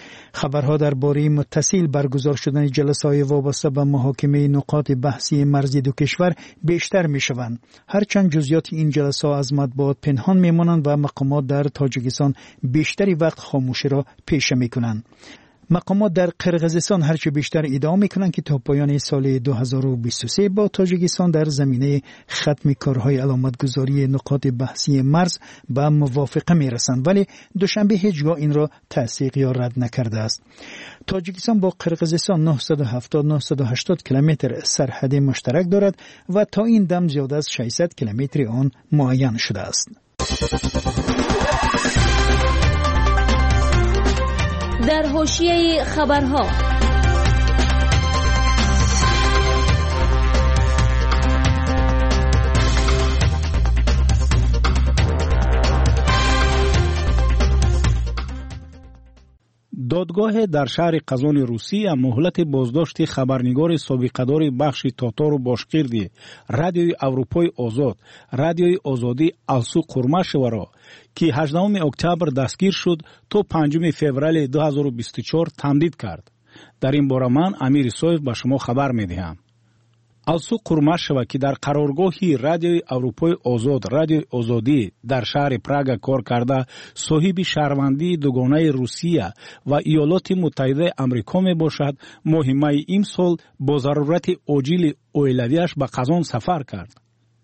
خبرها درباره متصل برگزار شدن جلسه‌های وابسته به محاکمه نقاط بحثی مرزی دو کشور بیشتر می‌شوند. هرچند جزئیات این جلسه‌ها از مطبوعات پنهان می‌مانند و مقامات در تاجیکستان بیشتری وقت خاموشی را پیشه می‌کنند. مقامات در قرقیزستان هرچه بیشتر ادعا میکنند که تا پایان سال 2023 با تاجیکستان در زمینه ختم کارهای علامتگذاری نقاط بحثی مرز به موافقه میرسند، ولی دوشنبه هیچگاه این را تصدیق یا رد نکرده است. تاجیکستان با قرقیزستان 970-980 کیلومتر سرحد مشترک دارد و تا این دم زیاد از 600 کیلومتر آن معین شده است. در حاشیه خبرها دادگاه در شهر قزان روسیه مهلت بازداشت خبرنگار سابقه‌دار بخش تاتار و باشقیردی رادیوی اروپای آزاد رادیوی آزادی السو قرماشوا را که 18 اکتبر دستگیر شد تا 5 فوریه 2024 تمدید کرد. در این باره من امیر سویف به شما خبر می‌دهم. алсу қурма шава ки дар қароргоҳи радиои аврупои озод радиои озодӣ дар шаҳри прага кор карда соҳиби шаҳрвандии дугонаи русия ва иёлоти муттаҳидаи амрико мебошад, моҳи майи имсол бо зарурати оҷили оилавиаш ба қазон сафар кард.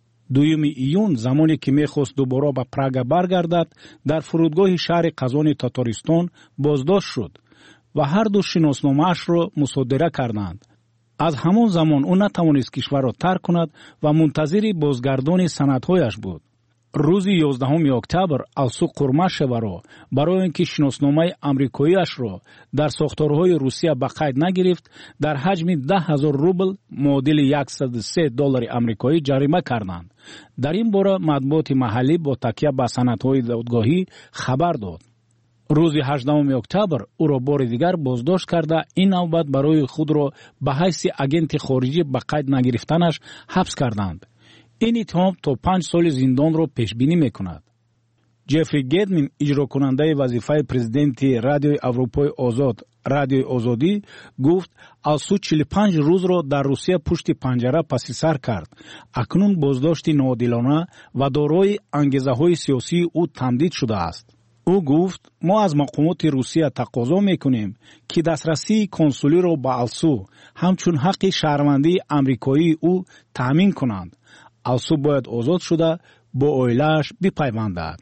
2 июн замоне ки мехост дубора ба прага баргардад, дар фурудгоҳи шаҳри қазони Татаристон боздошт шуд ва ҳарду шиносномаашро мусодира карданд. аз ҳамон замон ӯ натавонист кишварро тарк кунад ва мунтазири бозгардони санадҳояш буд. рӯзи 11 октябр алсу қурмашеваро барои ин ки шиносномаи амрикоиашро дар сохторҳои русия ба қайд нагирифт, дар ҳаҷми 10,000 рубл муодили $103 амрикоӣ ҷарима карданд. дар ин бора матбуоти маҳаллӣ бо такя ба санадҳои додгоҳӣ хабар дод. рӯзи 18 октябр ӯро бори дигар боздошт карда, ин навбат барои худро ба ҳайси агенти хориҷӣ ба қайд нагирифтанаш ҳабс карданд. ин иттиҳом то 5 соли зиндонро пешбинӣ мекунад. ҷефри гедмин, иҷрокунандаи вазифаи президенти радиои аврупои озод радиои озодӣ, гуфт алсу 45 рӯзро дар русия пушти панҷара паси сар кард. акнун боздошти ноодилона ва дорои ангезаҳои сиёсии ӯ тамдид шудааст. ӯ гуфт мо аз мақомоти русия тақозо мекунем ки дастрасии консулиро ба алсу ҳамчун ҳаққи шаҳрвандии амрикоии ӯ таъмин кунанд. алсу бояд озод шуда бо оилааш бипайвандад.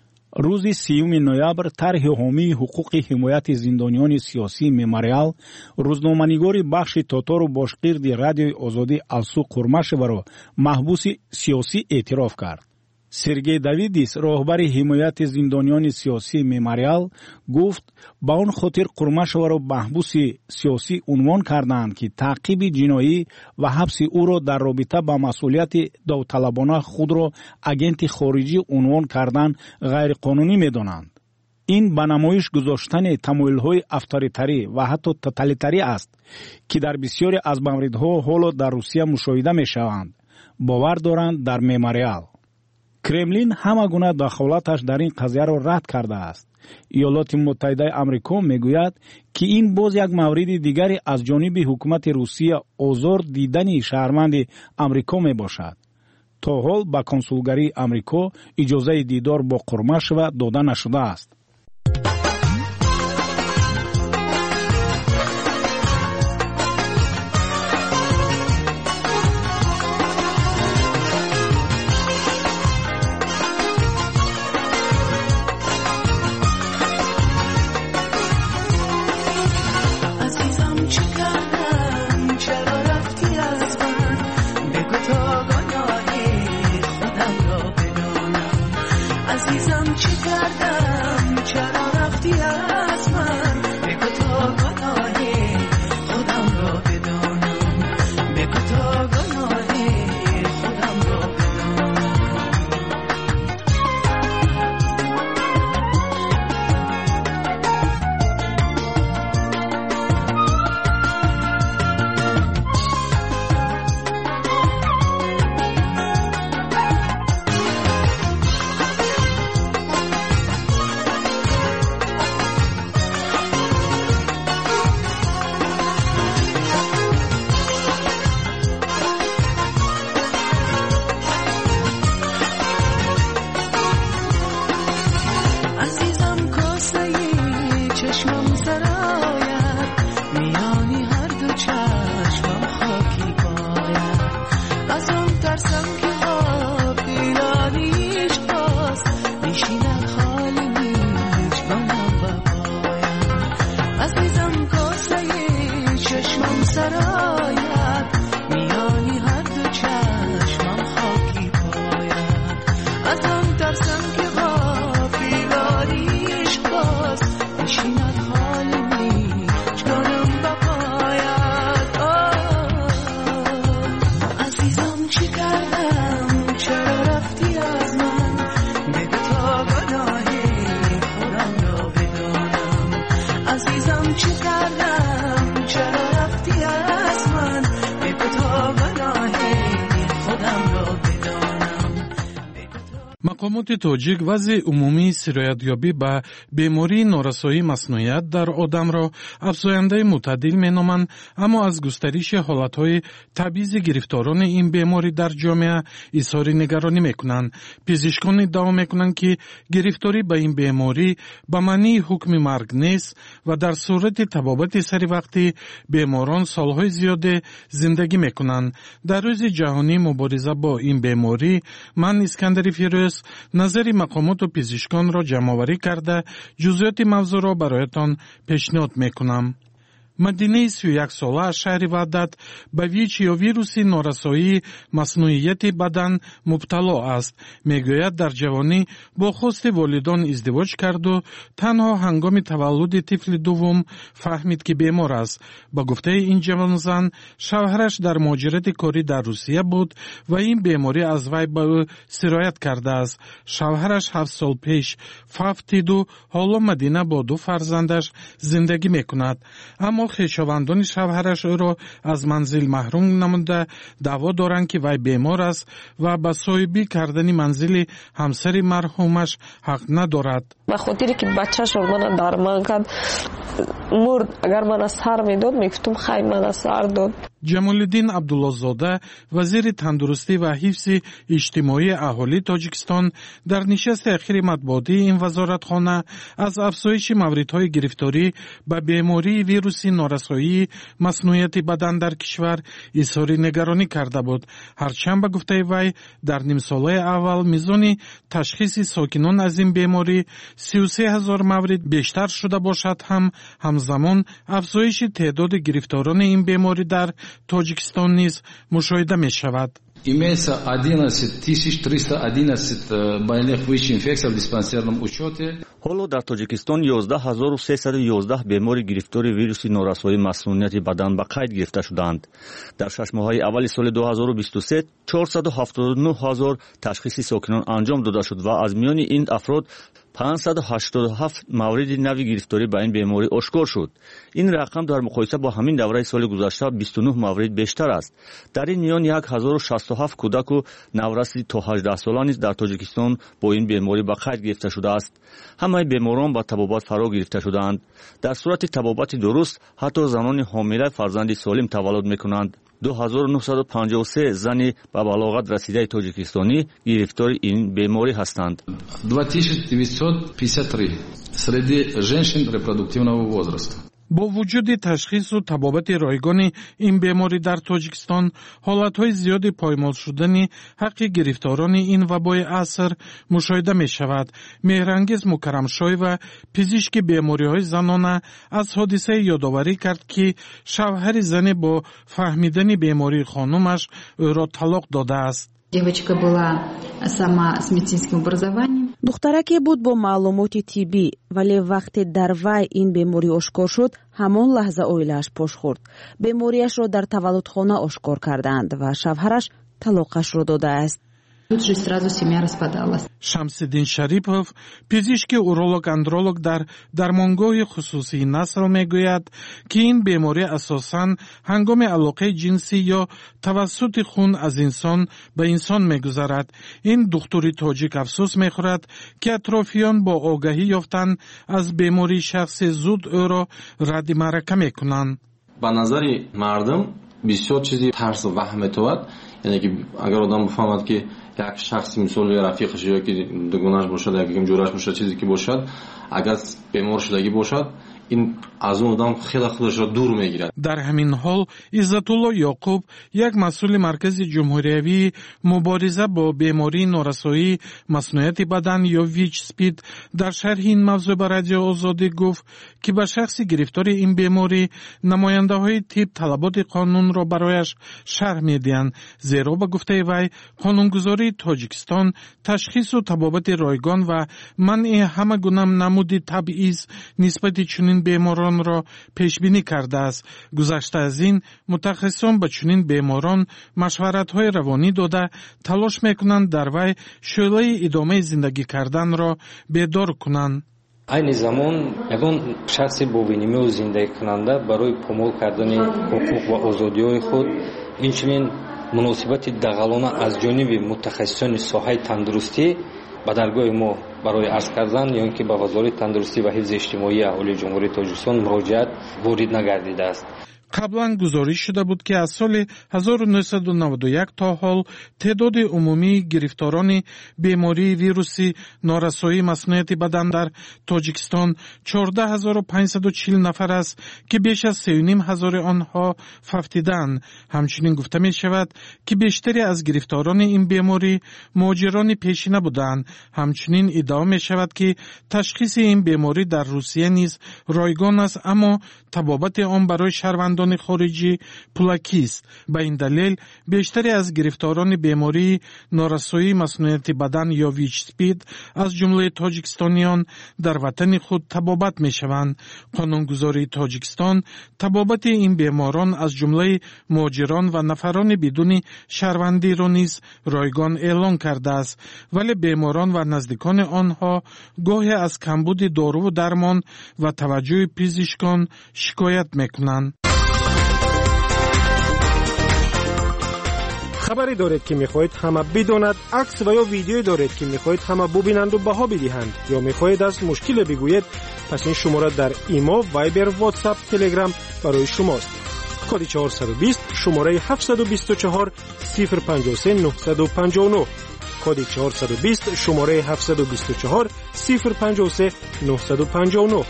рӯзи 3 ноябр тарҳи ҳомии ҳуқуқи ҳимояти зиндониёни сиёсии мемориал рӯзноманигори бахши тотору бошқирди радиои озодӣ алсу қурмашеваро маҳбуси сиёсӣ эътироф кард. сергей давидис, роҳбари ҳимояти зиндониёни сиёсии мемориал, гуфт ба он хотир қурмашеваро маҳбуси сиёсӣ унвон карданд ки таъқиби ҷиноӣ ва ҳабси ӯро дар робита ба масъулияти довталабона худро агенти хориҷӣ унвон кардан ғайриқонунӣ медонанд. ин ба намоиш гузоштани тамоилҳои авторитарӣ ва ҳатто тоталитарӣ аст, ки дар бисёре аз мавридҳо ҳоло дар Русия мушоҳида мешаванд, бовар доранд дар мемориал. кремлин ҳама гуна дахолаташ дар ин қазияро рад кардааст. иёлоти муттаҳидаи амрико мегӯяд, ки ин боз як мавриди дигаре аз ҷониби ҳукумати Русия озор дидани шаҳрванди амрико мебошад. то ҳол ба консулгарии амрико иҷозаи дидор бо Қурмашева дода нашудааст. چی کردم мақомоти тоҷик вазъи умумии сироятёбӣ ба бемории норасоии маснуият дар одамро афзояндаи мӯътадил меноманд, аммо аз густариши ҳолатҳои табъизи гирифторони ин беморӣ дар ҷомеа изҳори нигаронӣ мекунанд. пизишкон иддао мекунанд, ки гирифторӣ ба ин беморӣ ба маънии ҳукми марг нест ва дар сурати табобати саривақтӣ беморон солҳои зиёде зиндагӣ мекунанд. дар рӯзи ҷаҳонии мубориза бо ин беморӣ ман Искандари Фирӯз назари мақомоту пизишконро ҷамъоварӣ карда ҷузъиёти мавзӯъро бароятон пешниҳод мекунам. мадинаи 31 сола аз шаҳри Ваҳдат ба ВИЧ ё вируси норасоии маснуияти бадан мубтало аст. мегӯяд дар ҷавонӣ бо хости волидон издивоҷ карду танҳо ҳангоми таваллуди тифли дуввум фаҳмид, ки бемор аст. ба гуфтаи ин ҷавонзан, шавҳараш дар муҳоҷирати корӣ дар Русия буд ва ин беморӣ аз вай ба ӯ сироят кардааст. шавҳараш 7 сол пеш фавт диду ҳоло Мадина бо 2 фарзандаш зиндагӣ мекунад. аммо хешовандони шавҳараш ӯро аз манзил маҳрум намуда даъво доранд, ки вай бемор аст ва ба соҳибӣ кардани манзили ҳамсари марҳумаш ҳақ надорад. ба хотире ки бачашон мана дарман кард мурд, агар мана сар медод мегуфтум хай мана сар дод. ҷамолиддин Абдуллозода, вазири тандурустӣ ва ҳифзи иҷтимоии аҳолии Тоҷикистон, дар нишасти ахири матбуотии ин вазоратхона аз афзоиши мавридҳои гирифторӣ ба бемории вируси норасоии маснуияти бадан дар кишвар изҳори нигаронӣ карда буд. ҳарчанд ба гуфтаи вай дар нимсолаи аввал мизони ташхиси сокинон аз ин беморӣ 33 000 маврид бештар шуда бошад, ҳам ҳамзамон афзоиши теъдоди гирифторони ин беморӣ дар Тоҷикистон низ мушоҳида мешавад. Имеется 11 311 больных ВИЧ-инфекций в диспансерном учете. ҳоло дар Тоҷикистон 11 311 бемори гирифтори вируси норасоии маснунияти бадан ба қайд гирифта шуданд. дар 6 моҳаи аввали соли 2023 479 000 ташхиси сокинон анҷом дода шуд ва аз миёни ин афрод 587 мавриди нави гирифторӣ ба ин беморӣ ошкор шуд. ин рақам дар муқоиса бо ҳамин давраи соли гузашта 29 маврид бештар аст. дар ин миён 1067 кӯдаку навраси то 18 сола низ дар Тоҷикистон бо ин беморӣ ба қайд гирифта шудааст. ҳамаи беморон ба табобат фаро гирифта шудаанд. дар сурати табобати дуруст ҳатто занони ҳомила фарзанди солим таваллуд мекунанд. 2953 зани ба балоғат расидаи тоҷикистонӣ гирифтори ин беморӣ ҳастанд. 2953 среди женщин репродуктивного возраста. бо вуҷуди ташхису табобати ройгони ин беморӣ дар Тоҷикистон, ҳолатҳои зиёди поймол шудани ҳаққи гирифторони ин вабои аср мушоҳида мешавад. меҳрангез Мукаррамшоева, пизишки бемориҳои занона, аз ҳодисаи ёдоварӣ кард, ки шавҳари зане бо фаҳмидани бемории хонумаш ӯро талоқ додааст. Девочка была сама с медицинским образованием. духтараке буд бо маълумоти тиббӣ, вале вақте дар вай ин беморӣ ошкор шуд, ҳамон лаҳза оилааш пош хӯрд. бемориашро дар таваллудхона ошкор карданд ва шавҳараш талоқашро додааст. Тут же сразу семья распадалась. Шамсиддин Шарипов, пизишки уролог-андролог дар дармонгоҳи хусусии Насл мегӯяд, ки ин беморӣ асосан ҳангоми алоқаи ҷинсӣ ё тавассути хун аз инсон ба инсон мегузарад. ин духтури тоҷик афсӯс мехӯрад, ки атрофиён бо огаҳӣ ёфтан аз бемории шахсе зуд ӯро радди маърака мекунанд. ба назари мардум бисёр чизи тарс ваҳм метавад. яъне ки агар одам бифаҳмад ки як шахси мисоли рафиқаш ёки дугонаш бошад, як ҳамҷояш бошад, чизе ки бошад, агар бемор шудагӣ бошад, ин аз он одам хеле худашро дур мегирад. дар ҳамин ҳол Иззатулло Ёқуб, як масъули маркази ҷумҳуриявии мубориза бо бемории норасоии маснуияти бадан ё ВИЧ-СПИД, дар шарҳи ин мавзӯъ ба Радиои Озодӣ гуфт, ки ба шахси гирифтори ин беморӣ намояндаҳои тиб талаботи қонунро барояш шарҳ медиҳанд, зеро ба гуфтаи вай қонунгузории Тоҷикистон ташхису табобати ройгон ва манъи ҳама гуна намуди табъиз нисбати чунин беморонро пешбинӣ кардааст. гузашта аз ин мутахассисон ба чунин беморон машваратҳои равонӣ дода талош мекунанд дар вай шӯълаи идомаи зиндагӣ карданро бедор кунанд. айни замон ягон шахси бо винимӯ зиндагикунанда барои помол кардани ҳуқуқ ва озодиҳои худ, инчунин муносибати дағалона аз ҷониби мутахассисони соҳаи тандурустӣ ба даргоҳи мо барои арз кардан ё ин ки ба вазорати тандурустӣ ва ҳифзи иҷтимоии аҳолии ҷумҳурии тоҷикистон муроҷиат ворид нагардидааст. қаблан гузориш шуда буд ки аз соли 1991 то ҳол теъдоди умумии гирифторони бемории вируси норасоии маснуияти бадан дар тоҷикистон 14540 нафар аст ки беш аз 3500 онҳо фавтиданд. ҳамчунин гуфта мешавад ки бештари аз гирифторони ин беморӣ муҳоҷирони пешина буданд. ҳамчунин иддао мешавад ки ташхиси ин беморӣ дар Русия низ ройгон аст, аммо табобати он барои шаҳрвандони хориҷӣ пулакист. ба ин далел бештари аз гирифторони бемории норасоии маснуияти бадан ё ВИЧ-СПИД аз ҷумлаи тоҷикистониён дар ватани худ табобат мешаванд. қонунгузории Тоҷикистон табобати ин беморон аз ҷумлаи муҳоҷирон ва нафарони бидуни шаҳрвандиро низ ройгон эълон кардааст, вале беморон ва наздикони онҳо гоҳе аз камбуди доруву дармон ва таваҷҷӯҳи пизишкон шикоят мекунанд. خبری دارید که میخواهید همه بداند، عکس و یا ویدیویی دارید که میخواهید همه ببینند و بها بدهند، یا میخواهید از مشکل بگویید، پس این شماره در ایما، وایبر، واتساپ، تلگرام برای شماست. کد 420 شماره 724 053 959 کد 420 شماره 724 053 959.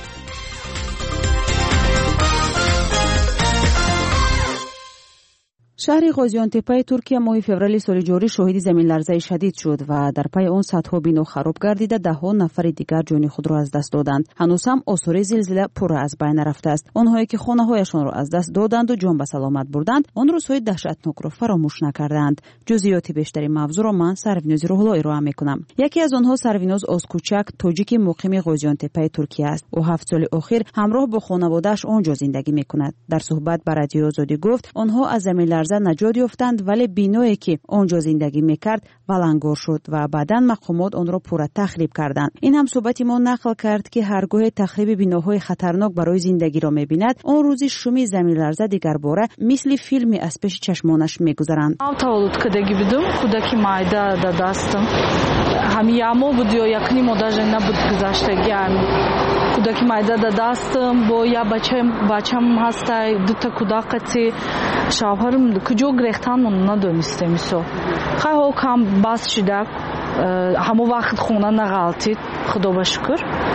شهر غازیانتپه ترکیه ماه فوریه سال جاری شاهد زمین‌لرزه شدید شد و در پی آن صدها بنا خراب گردیده ده‌ها نفر دیگر جان خود را از دست دادند. هنوز هم آثار زلزله پر از بین رفته است. آنهایی که خانه‌هایشان را از دست دادند و جان به سلامت بردند، آن روزهای دهشتناک را فراموش نکردند. جزئیات بیشتری موضوع را من سرویناز روح‌الله ارائه می‌کنم. یکی از آنها سرویناز آزکوچک تاجیک مقیم غازیانتپه ترکیه است. او 7 سال اخیر همراه با خانواده‌اش آنجا زندگی می‌کند. در صحبت با رادیو آزادی گفت آنها از زمین‌لرزه نجات یافتند، ولی بینایی که آنجا زندگی میکرد ولنگار شد و بعداً مقامات آن را پورا تخریب کردند. این هم صحبتی ما نقل کرد که هرگاه تخریب بیناهای خطرناک برای زندگی را میبیند، آن روزی شومی زمین‌لرزه دیگر باره مثل فیلمی از پیش چشمانش میگذرند. таваллудкадагӣ будум, кӯдаки майда да дастам. ҳамин ямо буд ё якни мо даже набуд гузаштаги кӯдаки майда да дастам бо я бачам ҳастай дута кӯдақати шавҳарам куҷо гирехтан надонистем исо. хайҳо кам бас шида ҳамо вақт хона нағалтид, худо ба шукр.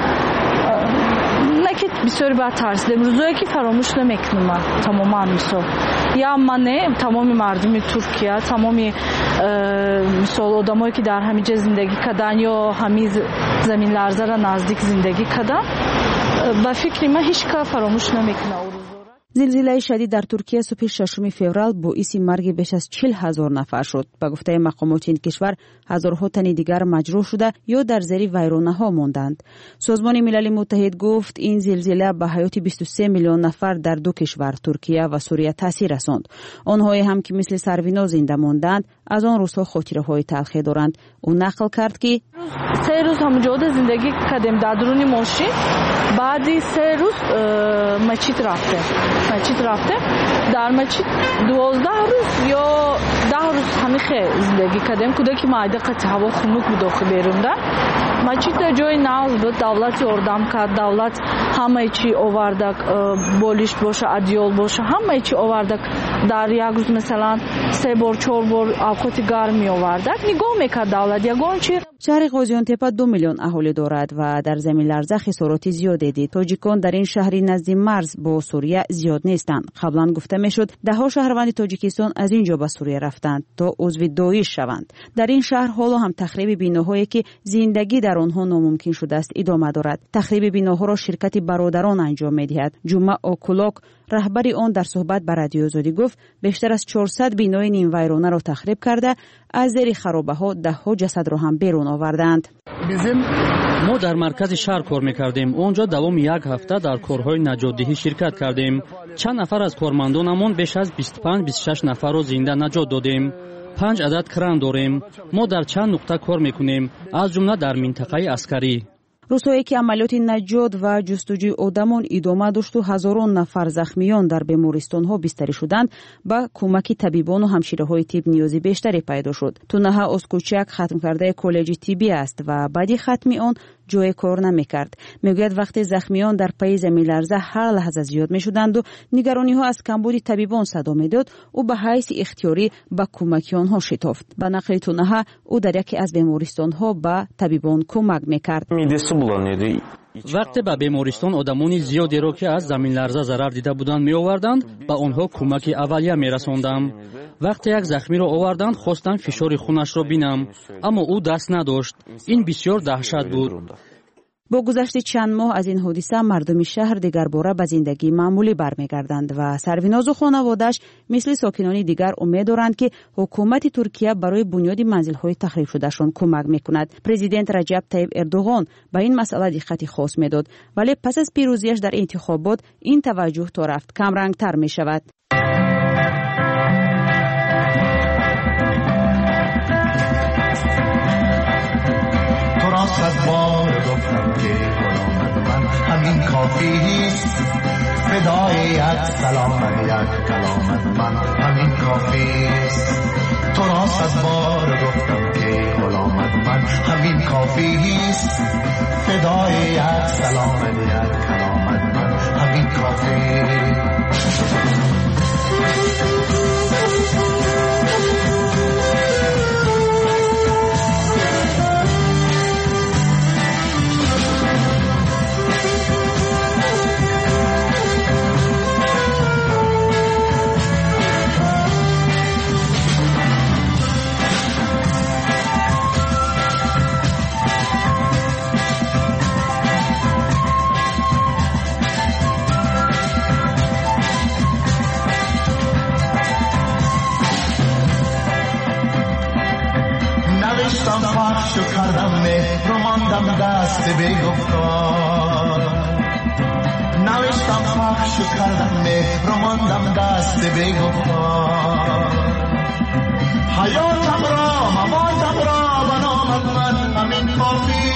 که بسیاری باید ترسیدم روزایی که فراموش نمیکنم تماما مثال یا من تمامی مردم ترکیه تمامی مثال آدمایی که در همینجا زندگی کردن یا همین زمین لرزه را نزدیک زندگی کردن با فکر من هیچ که فراموش نمیکنم. زلزله شدید در ترکیه صبح 6 فوریه باعث مرگ بیش از 40,000 نفر شد. به گفته مقامات این کشور هزارها تن دیگر مجروح شده یا در زیر ویرانه‌ها ماندند. سازمان ملل متحد گفت این زلزله به حیات 23 میلیون نفر در دو کشور ترکیه و سوریه تاثیر رساند. آنهایی هم که مثل سروینا زنده ماندند از آن روزها خاطره‌های تلخی دارند. او نقل کرد که 3 روز همونجا زندگی کردیم در درون ماشین، بعد 3 روز مسجد رفتیم در مسجد 12 روز یا 10 روز همین زندگی کردیم. کودکی معده قطع هوا خنک بود داخل بیرونده. مسجد جای ناز بود، دولت یاردم کرد، دولت همه چی آورد، بالش باشه ادیال باشه همه چی آورد. در یک روز مثلا 3 بار 4 بار اوقات گرمی آورد. نگاه میکرد دولت یگان چی. شهر غازیانتپه 2 میلیون اهالی دارد و در زمین لرزه خسارات زیادی دید. تاجیکان در این شهری نزدیک مرز با سوریه زیاد نیستند. قبلا گفته میشد دهها شهروند تاجیکستان از اینجا به سوریه رفتند تا عضو داعش شوند. در این شهر حالا هم تخریب بیناهایی که زندگی در آنها ناممکن شده است ادامه دارد. تخریب بیناها را شرکت برادران انجام میدهد. جمعه اوکولاک رهبری آن در صحبت با رادیو آزادی گفت بیشتر از 400 بینای نیم ویرانه را تخریب کرده از زیر خرابه‌ها ده‌ها جسد را هم بیرون آوردند. ما در مرکز شهر کار می‌کردیم. اونجا دوام یک هفته در کارهای نجات‌دهی شرکت کردیم. چند نفر از کارمندانمون بیش از 25-26 نفر را زنده نجات دادیم. 5 عدد کران داریم. ما در چند نقطه کار می‌کنیم، از جمله در منطقه عسکری. рӯзҳое ки амалиёти наҷот ва ҷустуҷӯи одамон идома дошту ҳазорон нафар захмиён дар бемористонҳо бистарӣ шуданд, ба кӯмаки табибону ҳамшираҳои тиб ниёзи бештаре пайдо шуд. Тунаҳа Оскучак хатмкардаи коллеҷи тиббӣ аст ва баъди хатми он ҷое кор намекард. Мегӯяд вақте захмиён дар пайи заминларза ҳар лаҳза зиёд мешуданду нигарониҳо аз камбуди табибон садо медод, ӯ ба ҳайси ихтиёрӣ ба кӯмаки онҳо шитофт. Ба нақли Тунаҳа, ӯ дар яке аз бемористонҳо ба табибон кӯмак мекард. вақте ба бемористон одамони зиёдеро ки аз заминларза зарар дида буданд меоварданд, ба онҳо кӯмаки аввалия мерасондам. вақте як захмиро оварданд, хостам фишори хунашро бинам, аммо ӯ даст надошт. ин бисёр даҳшат буд. бо гузашти чанд моҳ аз ин ҳодиса мардуми шаҳр дигарбора ба зиндагии маъмулӣ бармегарданд ва Сарвинозу хонаводааш мисли сокинони дигар умед доранд ки ҳукумати Туркия барои бунёди манзилҳои тахрибшудашон кӯмак мекунад. Президент Раҷаб Таyyip Эрдоғон ба ин масъала диққати хос медод, вале пас аз пирӯзиаш дар интихобот ин таваҷҷӯҳ то рафт камрангтар мешавад. همین کافیست فدای یک سلام یک کلامت من همین کافیست تو را صد بار گفتم که غلامت من همین کافیست فدای یک سلام یک کلامت من همین کافیست پخش کردم مهر و ماندم دست به گفتار نوشتم پخش کردم مهر و ماندم دست به گفتار حیاتم را مماتم را بنامد من همین کافی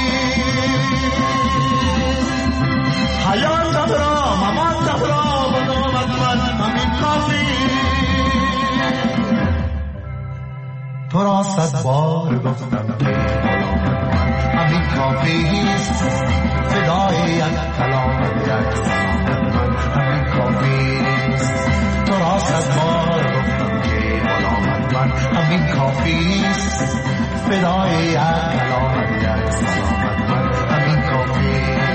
حیاتم را مماتم را بنامد من همین کافی تو را صد بار گفتم که غلامت من همین کافیست فدای یک کلامت یک سلامت من همین کافیست تو را صد بار گفتم که غلامت من همین کافیست فدای یک کلامت یک سلامت من همین کافیست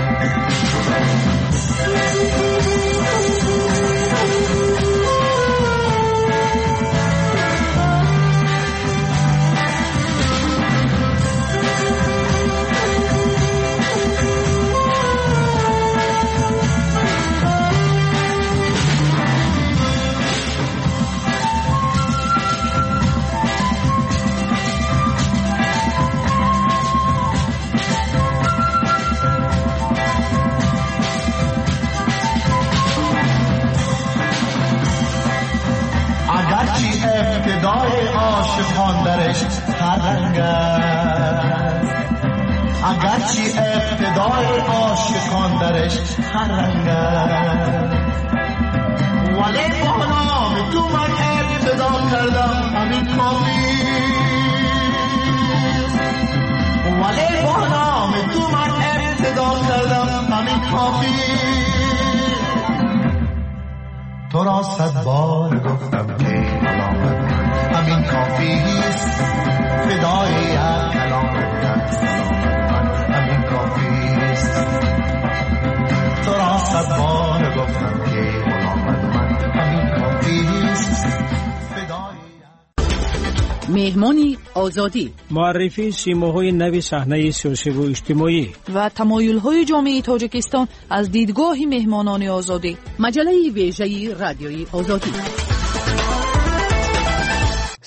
ابتدای عاشقان درش هر رنگ است اگرچه ابتدای عاشقان درش هر رنگ است ولی با نام تو من ابتدا کردم همین کافی ولی با نام تو من ابتدا کردم همین کافی تو را صد بار گفتم که همین کافیست فدای یک کلامت یک سلامت من همین کافیست تو را صد بار گفتم که غلامت من همین کافیست مهمانی آزادی معرفی سیماهای نوی صحنه سیاسی و اجتماعی و تمایل‌های جامعه تاجیکستان از دیدگاه مهمانان آزادی مجله ویژه رادیوی آزادی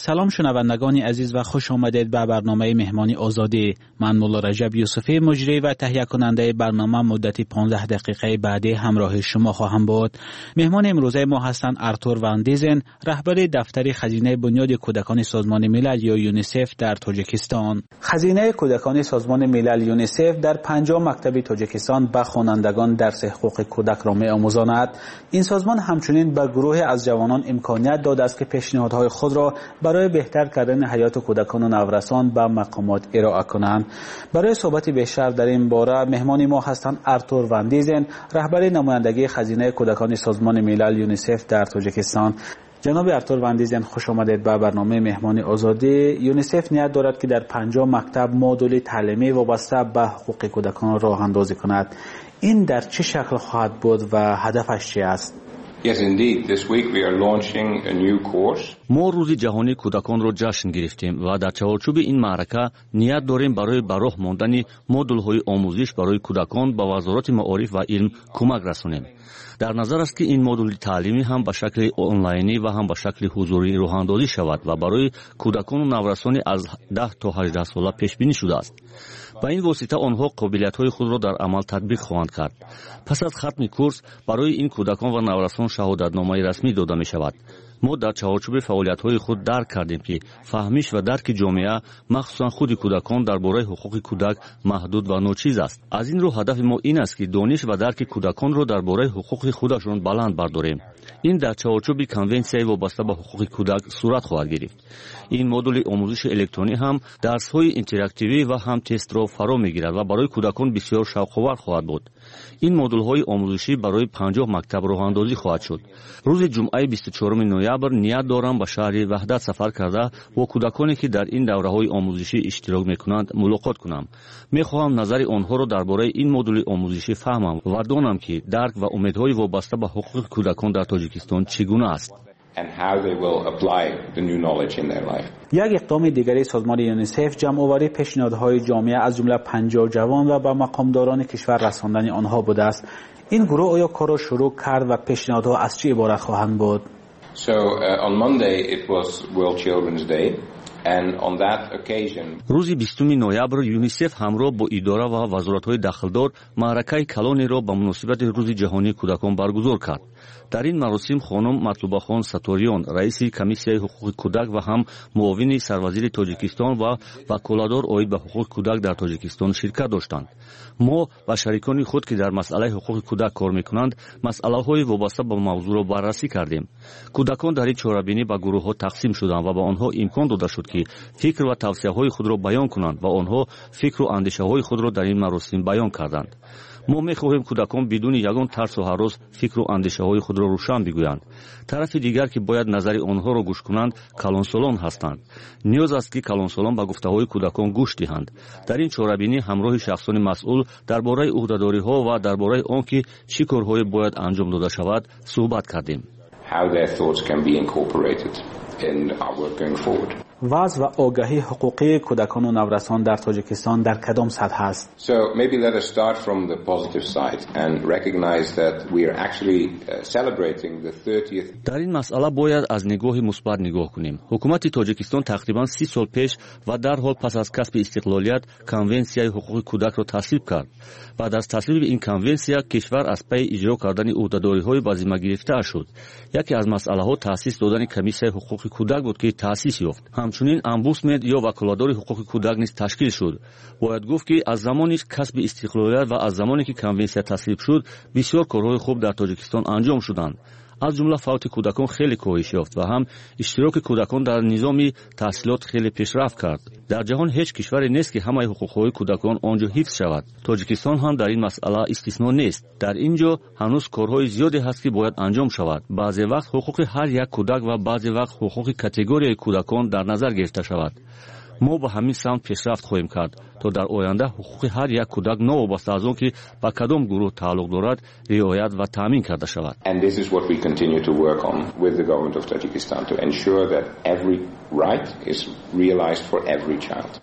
سلام شنوندگان عزیز و خوش آمدید به برنامه مهمانی آزادی. من مولا رجب یوسفی مجری و تهیه کننده برنامه مدتی 15 دقیقه بعدی همراه شما خواهم بود. مهمان امروزه ما هستند آرتور وان دیزن، رهبر دفتر خزینه بنیاد کودکان سازمان ملل یا یونیسف در تاجیکستان. خزینه کودکان سازمان ملل یونیسف در 50 مکتب تاجیکستان به خوانندگان درس حقوق کودک را می‌آموزاند. این سازمان همچنین به گروه از جوانان امکانیت داده است که پیشنهادهای خود را برای بهتر کردن حیات کودکان و نوجوانان به مقامات ارائه کنند. برای صحبت بیشتر در این باره مهمان ما هستند آرتور وان دیزن، رهبر نمایندگی خزینه کودکان سازمان ملل یونیسف در تاجیکستان. جناب آرتور وان دیزن، خوش آمدید به برنامه مهمان آزادی. یونیسف نیت دارد که در 50 مکتب مدل تعلیمی وابسته به حقوق کودکان راه اندازی کند. این در چه شکل خواهد بود و هدفش چی است؟ Yes, indeed. This week we are launching a new course. ما روز جهانی کودکان را جشن گرفتیم و در چارچوب این معرکه نیت داریم برای به راه ماندن مدل‌های آموزش برای کودکان به وزارت معارف و علم کمک رسانیم. در نظر است که این مدل تعلیمی هم به شکل آنلاینی و هم به شکل حضوری راه اندازی شود و برای کودکان و نوجوانان از 10 تا 18 ساله پیش بینی شده است. با این واسطه آنها قابلیت‌های خود را در عمل تطبیق خواهند کرد. پس از ختم کورس برای این کودکان و نوجوانان شهادتنامه رسمی داده می شود. ما در چارچوب فعالیت‌های خود درک کردیم که فهمیش و درک جامعه مخصوصا خود کودکان درباره حقوق کودک محدود و ناچیز است. از این رو هدف ما این است که دانش و درک کودکان را درباره حقوق خودشان بلند برداریم. این در چارچوب کنونسیای وابسته به حقوق کودک صورت خواهد گرفت. این مدل آموزش الکترونی هم درس‌های اینتراکتیوی و هم تست را فرا می‌گیرد و برای کودکان بسیار شوق‌آور خواهد بود. این مدل‌های آموزشی برای 50 مکتب راه اندازی خواهد شد. روز جمعه 24 نوامبر نیت دارم به شهر وحدت سفر کرده با کودکانی که در این دوره‌های آموزشی اشتراک می‌کنند ملاقات کنم. می‌خواهم نظر آنها را درباره این مدل آموزشی فهمم و دانم که درک و امیدهای وابسته به حقوق کودکان در تاجیکستان چگونه است. And how they will apply the new knowledge in their life. یک اقدام دیگری سازمان یونیسف جمع‌آوری پیشنهادهای جامعه از جمله 50 جوان و به مقامداران کشور رساندن آنها بوده است. این گروه آیا کار را شروع کرد و پیشنهادها از چه عبارت خواهند بود؟ So on Monday it was World Children's Day. And on that occasion, روز 20 نوامبر یونیسف همراه با اداره و وزارت‌های داخلدار معرکه کلانی را به مناسبت روز جهانی کودکان برگزار کرد. در این مراسم خانم مطلوبه خان ساتوریان، رئیس کمیسیای حقوق کودک و هم معاون سروزیر تاجیکستان و وکالتدار عاید به حقوق کودک در تاجیکستان شرکت داشتند. ما و شریکان خود که در مسئله حقوق کودک کار می‌کنند، مسئله‌های وابسته به موضوع را بررسی کردیم. کودکان در این چهاربینی به گروه‌ها تقسیم شدند و به آنها امکان داده شد که فکر و توصیه‌های خود را بیان کنند و آنها فکر و اندیشه‌های خود را در این مراسم بیان کردند. ما می‌خواهیم کودکان بدون یگان ترس و هراس فکر و اندیشه‌های خود را روشن بگویند. طرف دیگر که باید نظر آنها را گوش کنند کلانسالان هستند. نیاز است که کلانسالان به گفته‌های کودکان گوش دهند. در این چهاربینی همراه شخصان مسئول درباره عهده‌داری‌ها و درباره آنکه چه کارهایی باید انجام داده شود صحبت کردیم. How their thoughts can be incorporated in our work going forward. وضع و آگاهی حقوقی کودکان و نوجوانان در تاجیکستان در کدام سطح است؟ So maybe let us start from the positive side and recognize that we are actually celebrating the 30th. در این مسئله باید از نگاه مثبت نگاه کنیم. حکومت تاجیکستان تقریباً 30 سال پیش و در حال پس از کسب استقلالیت کنونسیای حقوق کودک را تصویب کرد. بعد از تصویب این کنونسیا کشور از پی اجرا کردن عهده‌داری‌های به ذمه گرفته شد. یکی از مسئله‌ها تأسیس دادن کمیسیای حقوق کودک بود که تأسیس یافت. همچنین امبودسمن یا وکالتدار حقوق کودک نیز تشکیل شد. باید گفت که از زمانی کسب استقلالیت و از زمانی که کنونسیا تصویب شد بسیار کارهای خوب در تاجیکستان انجام شدند. از جمله فوت کودکان خیلی کاهش یافت و هم اشتراک کودکان در نظام تحصیلات خیلی پیشرفت کرد. در جهان هیچ کشوری نیست که همه حقوق‌های کودکان آنجا حفظ شود. تاجیکستان هم در این مسئله استثنا نیست. در اینجا هنوز کارهای زیادی هست که باید انجام شود. بعضی وقت حقوق هر یک کودک و بعضی وقت حقوق کاتگوری کودکان در نظر گرفته شود. ما با همین سمت پیشرفت خواهیم کرد تا در آینده حقوق هر یک کودک نوابسته از آن که به کدام گروه تعلق دارد رعایت و تامین کرده شود. And this is what we continue to work on with the government of Tajikistan to ensure that every right is realized for every child.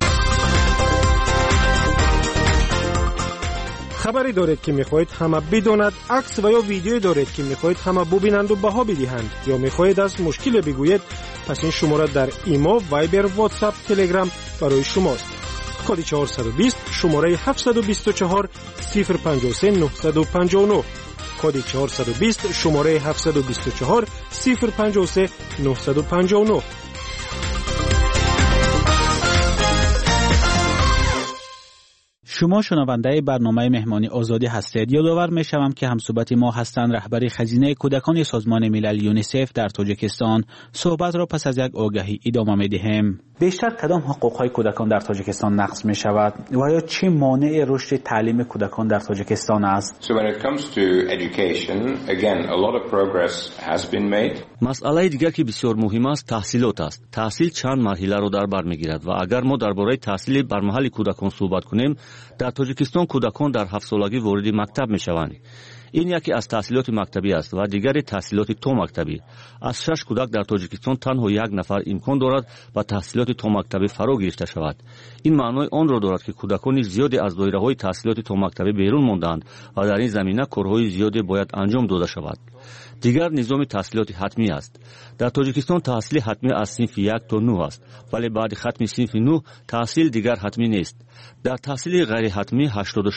خبری دارید که میخواهید همه بداند، عکس و یا ویدیویی دارید که میخواهید همه ببینند و بها بدهند، یا میخواهید از مشکل بگویید، پس این شماره در ایما، وایبر، واتساپ، تلگرام برای شماست. کد 420 شماره 724 053 959. کد 420 شماره 724 053 959. شما شنونده برنامه مهمانی آزادی هستید. یادآور میشوم که همصحبت ما هستند رهبر خزینه کودکان سازمان ملل یونیسف در تاجیکستان. صحبت را پس از یک آگهی ادامه می‌دهیم. بیشتر کدام حقوق‌های کودکان در تاجیکستان نقض می‌شود و یا چه مانع رشد تعلیم کودکان در تاجیکستان است؟ So when it comes to education, again a lot of progress has been made. مسئله دیگر که بسیار مهم است تحصیلات است. تحصیل چند مرحله را در بر می‌گیرد و اگر ما درباره تحصیل بر محل کودکان صحبت کنیم، در تاجیکستان کودکان در 7 سالگی وارد مکتب می‌شوند. این یکی از تحصیلات مکتبی است و دیگری تحصیلات تو مکتبی. از 6 کودک در تاجیکستان تنها 1 نفر امکان دارد با تحصیلات تو مکتبی فرا گرفته شود. این معنای آن را دارد که کودکان زیادی از دایره‌های تحصیلات تو مکتبی بیرون ماندند و در این زمینه کارهای زیادی باید انجام داده شود. دیگر نظام تحصیلات حتمی است. در تاجیکستان تحصیل حتمی از صنف 1 تا 9 است، ولی بعد ختم صنف 9 تحصیل دیگر حتمی نیست. در تحصیل غیر حتمی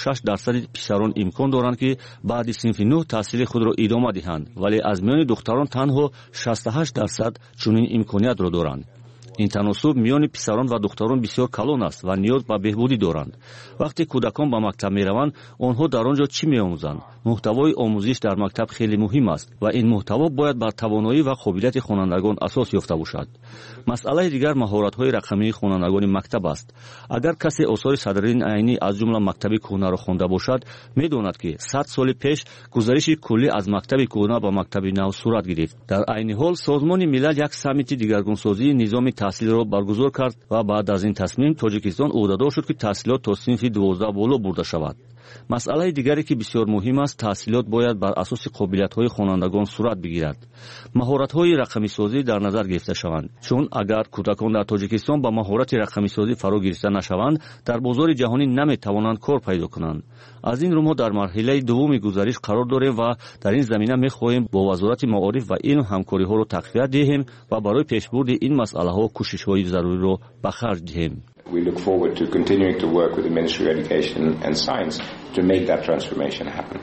86% پسران امکان دارند که بعد صنف 9 تحصیل خود را ادامه دهند، ولی از میان دختران تنها 68% چنین امکانیت را دارند. این تناسب میان پسران و دختران بسیار کلان است و نیاز به بهبودی دارند. وقتی کودکان به مکتب میروند، آنها در آنجا چی میآموزند؟ محتوای آموزش در مکتب خیلی مهم است و این محتوا باید بر توانایی و قابلیت خوانندگان اساس یافته باشد. مسئله دیگر مهارت‌های رقمی خوانندگان مکتب است. اگر کسی آثار صدرالدین عینی از جمله مکتب کهنه را خوانده باشد، می‌داند که 100 سال پیش گزارش کلی از مکتب کهنه به مکتب نو صورت گرفت. در عین حال سازمان ملل یک سمیت دیگرگونسازی نظام تحصیل را برگزار کرد و بعد از این تصمیم تاجیکستان عهده‌دار شد که تحصیلات تا صنف 12 بالا برده شود. مسئله دیگری که بسیار مهم است تحصیلات باید بر اساس قابلیت‌های خوانندگان صورت بگیرد. مهارت‌های رقمی سازی در نظر گرفته شوند، چون اگر کودکان در تاجیکستان با مهارت رقمی سازی فرا گرفته نشوند، در بازار جهانی نمی‌توانند کار پیدا کنند. از این رو ما در مرحله دوم گزارش قرار داریم و در این زمینه می‌خواهیم با وزارت معارف و علم همکاری‌ها را تقویت دهیم و برای پیشبرد این مسئله‌ها کوشش‌های ضروری را به خرج دهیم. We look forward to continuing to work with the Ministry of Education and Science to make that transformation happen.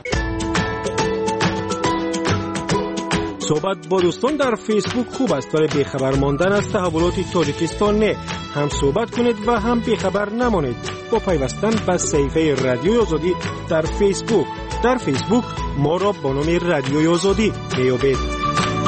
صحبت با دوستان در فیسبوک خوب است ولی بیخبر ماندن از تحولات تاجیکستان نه. هم صحبت کنید و هم بیخبر نمانید با پیوستن به صفحه رادیوی آزادی در فیسبوک. در فیسبوک ما را با نام رادیوی آزادی میابید.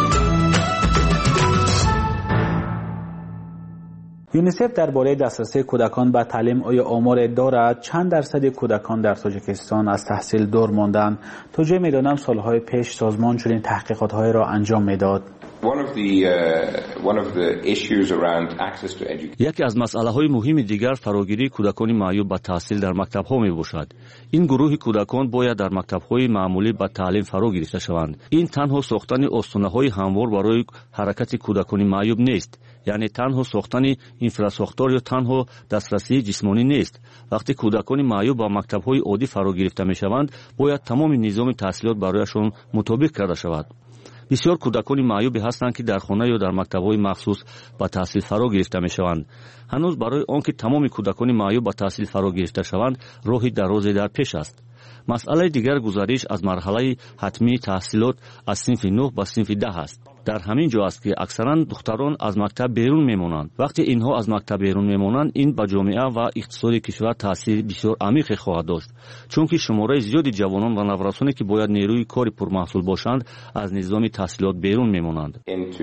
یونیسف درباره دسترسی کودکان به تعلیم آیا آمار دارد؟ چند درصد کودکان در تاجیکستان از تحصیل دور ماندند؟ تا جای میدانم سالهای پیش سازمان چنین تحقیقات‌های را انجام میداد. یکی از مسئله‌های مهم دیگر فراگیری کودکان معیوب به تحصیل در مکتب‌ها میباشد. این گروه کودکان باید در مکتب‌های معمولی به تعلیم فرا گرفته شوند. این تنها ساختن آستانه‌های هموار برای حرکت کودکان معیوب نیست، یعنی تنها ساختن اینفراساختار یا تنها دسترسی جسمانی نیست. وقتی کودکان معیوب به مکتب‌های عادی فرا گرفته می‌شوند، باید تمام نظام تحصیلات برایشان مطابق کرده شود. بسیار کودکان معیوبی هستند که در خانه یا در مکتب‌های مخصوص به تحصیل فرا گرفته می‌شوند. هنوز برای آنکه تمام کودکان معیوب به تحصیل فرا گرفته شوند، راهی درازی در پیش است. مسئله دیگر گزارش از مرحله حتمی تحصیلات از صنف 9 به صنف 10 است. در همین جا است که اکثرا دختران از مکتب بیرون میمانند. وقتی اینها از مکتب بیرون میمانند، این به جامعه و اقتصاد کشور تاثیر بسیار عمیق خواهد داشت، چون که شماره زیادی جوانان و نوجوانانی که باید نیروی کاری پرمحصول باشند از نظام تحصیلات بیرون میمانند.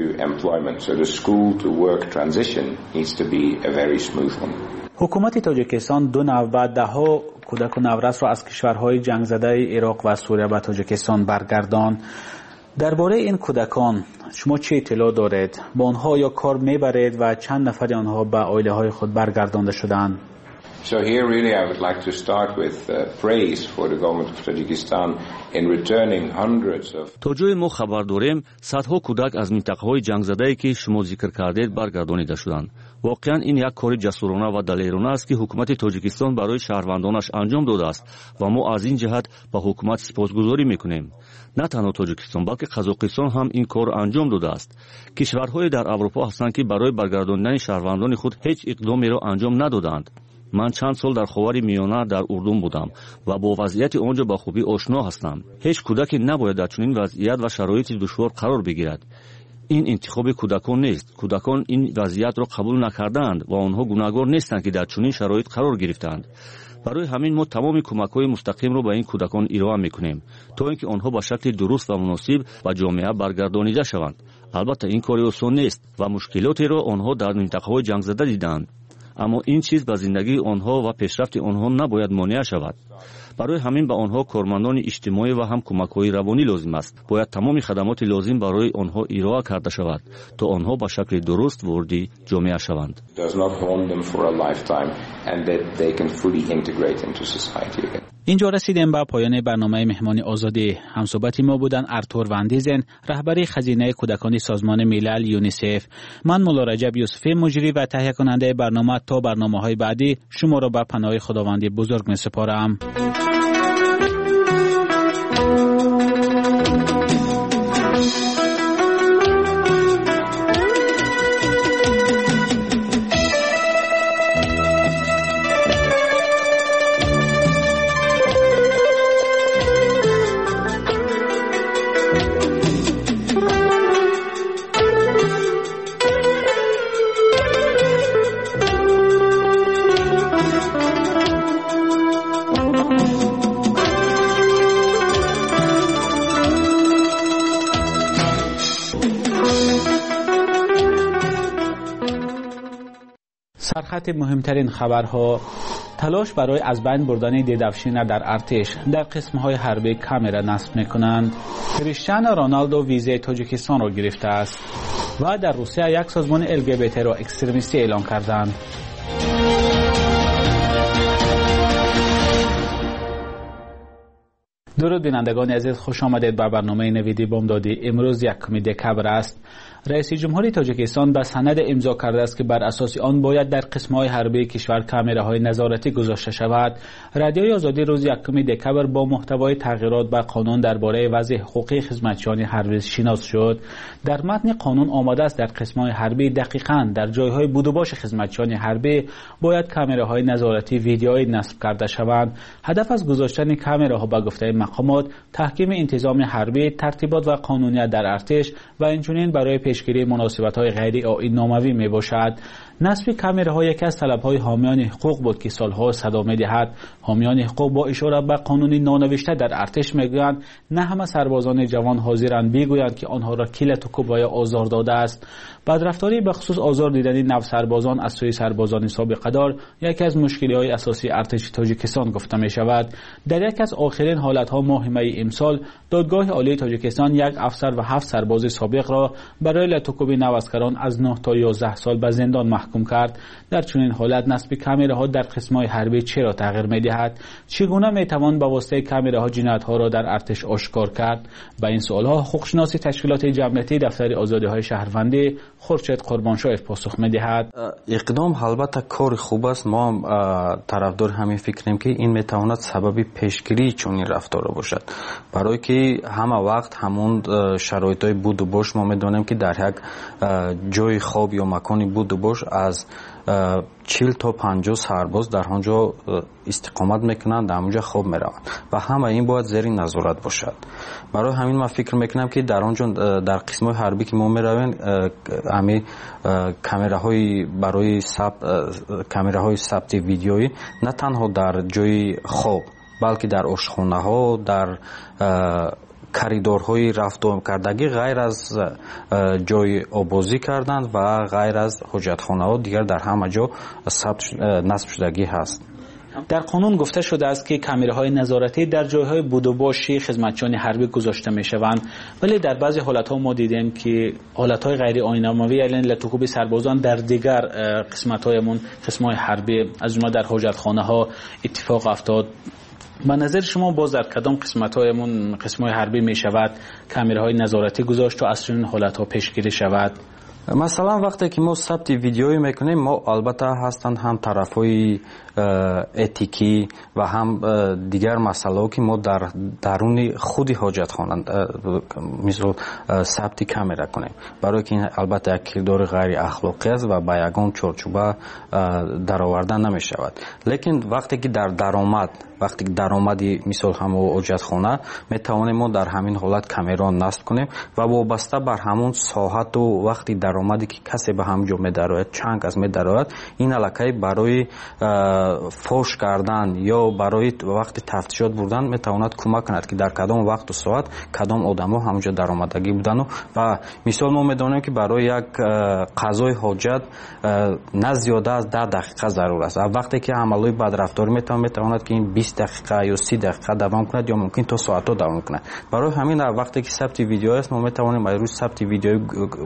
حکومت تاجیکستان 2 نوع و 10 کودک و نورس را از کشورهای جنگ زده عراق و سوریه به تاجیکستان برگرداند. درباره این کودکان شما چه اطلاع دارید؟ با آنها یا کار میبرید و چند نفر آنها به عائله های خود برگردانده شدند؟ So here really I would like to start with praise for the government of Tajikistan in returning hundreds of تو جای ما خبر داریم صدها کودک از منطقه‌های جنگ‌زده‌ای که شما ذکر کردید برگردانیده شدند. واقعا این یک کار جسورانه و دلیرانه است که حکومت تاجیکستان برای شهروندانش انجام داده است و ما از این جهت به حکومت سپاسگزاری می‌کنیم. نه تنها تاجیکستان بلکه قزاقستان هم این کار انجام داده است. کشورهای در اروپا هستند که برای برگرداندن شهروندان خود هیچ اقدامی را انجام ندادند. من چند سال در خاور میانه در اردن بودم و با وضعیت آنجا با خوبی آشنا هستم. هیچ کودکی نباید در چنین وضعیت و شرایط دشوار قرار بگیرد. این انتخاب کودکان نیست. کودکان این وضعیت را قبول نکردند و آنها گناهکار نیستند که در چنین شرایط قرار گرفتند. برای همین ما تمام کمک‌های مستقیم را به این کودکان ارائه می‌کنیم تا اینکه آنها به شکل درست و مناسب به جامعه برگردانیده شوند. البته این کار آسان نیست و مشکلاتی را آنها در منطقه‌های جنگ‌زده دیدند. اما این چیز به زندگی آنها و پیشرفت آنها نباید مانع شود. برای همین به آنها کارمندان اجتماعی و هم کمک‌های روانی لازم است. باید تمام خدمات لازم برای آنها ارائه کرده شود تا آنها به شکل درست وارد جامعه شوند. اینجا رسیدیم به پایان برنامه مهمان آزادی. همصحبت ما بودن ارتور وندیزن، رهبر خزینه کودکان سازمان ملل یونیسف. من مولا رجب یوسفی مجری و تهیه کننده برنامه. تا برنامه‌های بعدی شما را به پناه خداوند بزرگ می‌سپارم. سرخط مهمترین خبرها: تلاش برای از بین بردن دیدافشین در ارتش در قسمهای حربی کامرا نصب میکنند. کریستیانو رونالدو ویزای تاجیکستان را گرفته است و در روسیه یک سازمان LGBT را اکستریمیستی اعلام کردند. درود بینندگان عزیز، خوش آمدید به برنامه نویدی بامدادی. امروز 1 دکبر است. رئیس جمهوری تاجیکستان به سند امضا کرده است که بر اساس آن باید در قسم‌های حربی کشور کامراهای نظارتی گذاشته شود. رادیوی آزادی روز 1 دکبر با محتوای تغییرات به قانون درباره وضع حقوقی خدمتچیان حربی شناس شد. در متن قانون آمده است در قسم‌های حربی دقیقاً در جای‌های بود و باش خدمتچیان حربی باید کامراهای نظارتی ویدیویی نصب کرده شوند. هدف از گذاشتن کامراها به گفته مقامات تحکیم انتظام حربی، ترتیبات و قانونیت در ارتش و اینچنین برای پیشگیری مناسبت‌های غیر آیین‌ناموی میباشد. نصب کامراها یکی از طلب‌های حامیان حقوق بود که سالها صدا می‌دهد. حامیان حقوق با اشاره به قانون نانوشته در ارتش میگویند نه همه سربازان جوان حاضرند بگویند که آنها را کیلت و کوبا یا آزار داده است. بدرفتاری به خصوص آزار دیدن نو سربازان از سوی سربازان سابقه دار یکی از مشکل‌های اساسی ارتش تاجیکستان گفته می‌شود. در یک از آخرین حالت‌ها ماه می امسال دادگاه عالی تاجیکستان یک افسر و 7 سرباز سابق را برای لطوکوب نواسکران از 9 تا 11 سال به زندان محکوم کرد. در چنین حالت نصب کامراها در قسم‌های حربی چرا تغییر می‌دهد؟ چگونه می‌توان با واسطه کامراها جنایت‌ها را در ارتش آشکار کرد؟ به این سوال‌ها حقوق‌شناس تشکیلات جمعیتی دفتر آزادی‌های شهروندی خورشید قربانشاه پاسخ می‌دهد. اقدام البته کار خوب است. ما طرفدار همین فکریم که این می‌تواند سبب پیشگیری چنین رفتار باشد، برای که همه وقت همون شرایط‌های بود و باش ما می‌دانیم که در یک جای خواب یا مکانی بود و باش از 40 تا 50 سرباز در آنجا استقامت میکنند، در آنجا خواب میروند و همه این باید زیر نظارت باشد. برای همین من فکر میکنم که در آنجا در قسمت حربی که ما میرویم همین کامراهای برای کامراهای ثبت ویدیویی نه تنها در جای خواب بلکه در آشخانه ها، در کریدورهای رفت و آمدگی غیر از جای آبازی کردند و غیر از حجتخانه ها دیگر در همه جا نصب شدگی هست. در قانون گفته شده است که کامراهای نظارتی در جایهای بود و باشی خدمتچیان حربی گذاشته می شوند، ولی در بعضی حالت‌ها ما دیدیم که حالت‌های غیر آیین‌نمایی یعنی لطوکوب سربازان در دیگر قسمت‌هایمون، قسم‌های حربی از جمله در حاجتخانه‌ها اتفاق افتاد. به نظر شما باز در کدام قسمت‌هایمون، قسم‌های حربی می شود کامراهای نظارتی گذاشت و از چنین حالت‌ها پیشگیری شود؟ مثلا وقتی که ما ثبت ویدیویی میکنیم، ما البته هستند هم طرفای اتیکی و هم دیگر مسائلی که ما در درون خود حاجتخانه مثل ثبت کامرا کنیم، برای که این البته یک کردار غیر اخلاقی است و با یگان چارچوبه درآورده نمی شود. لیکن وقتی که در درآمدی مثل همون حاجتخانه می توانیم ما در همین حالت کامرا نصب کنیم و وابسته بر همون ساعت و وقتی درآمدی که کسی به همجا می درآید، چند از می درآید، این علاقه برای فوش کردن یا برای وقت تفتیشات بردن می تواند کمک کند که در کدام وقت و ساعت کدام آدم‌ها همونجا درآمدگی بودن و مثال ما می‌دانیم که برای یک قضای حاجت نه زیاده از 10 دقیقه ضرور است. وقتی که عملای بدرفتاری می‌تواند که این 20 دقیقه یا 30 دقیقه دوام کند یا ممکن تا ساعت‌ها دوام کند. برای همین وقتی که ثبت ویدیو است ما می‌توانیم روی ثبت ویدیو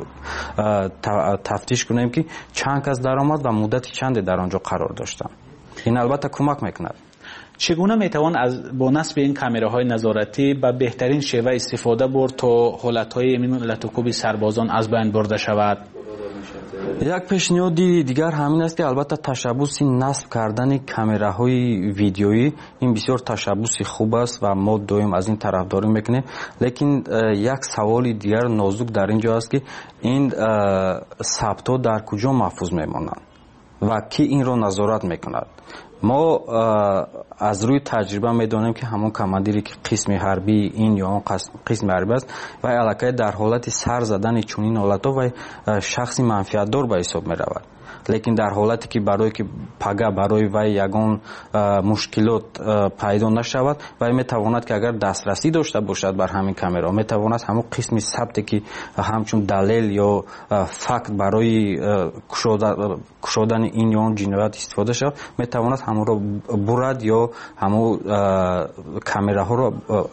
تفتیش کنیم که چند از درآمد و مدت چند در آنجا قرار داشتن. این البته کمک میکند. چگونه میتوان با نصب این کامراهای نظارتی به بهترین شیوه استفاده برد تا حالتهای لطوکوب سربازان از بین برده شود؟ یک پیشنهادی دیگر همین است که البته تشبوس نصب کردن کامراهای ویدیویی این بسیار تشبوس خوب است و ما دویم از این طرفداری میکنیم، لیکن یک سوال دیگر نازک در اینجا است که این ثبت‌ها در کجا محفوظ میمانند و کی این رو نظارت میکند؟ ما از روی تجربه میدونیم که همون کماندیری که قسم حربی این یا اون قسم حربی است و علاقه در حالت سر زدن چنین حالت‌ها و شخصی منفعت‌دار به حساب می‌رود. لیکن در حالتی که برای وی یگان مشکلات پیدا نشود و میتواند که اگر دسترسی داشته باشد بر همین کامرا میتواند همون قسم ثبت که همچون دلیل یا فکت برای کشودن این یا اون جنایت استفاده شود میتواند همون را برد یا همون کامراها را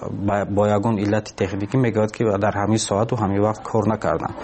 با یگان علت تکنیکی میگوید که در همین ساعت و همین وقت کار نکردن.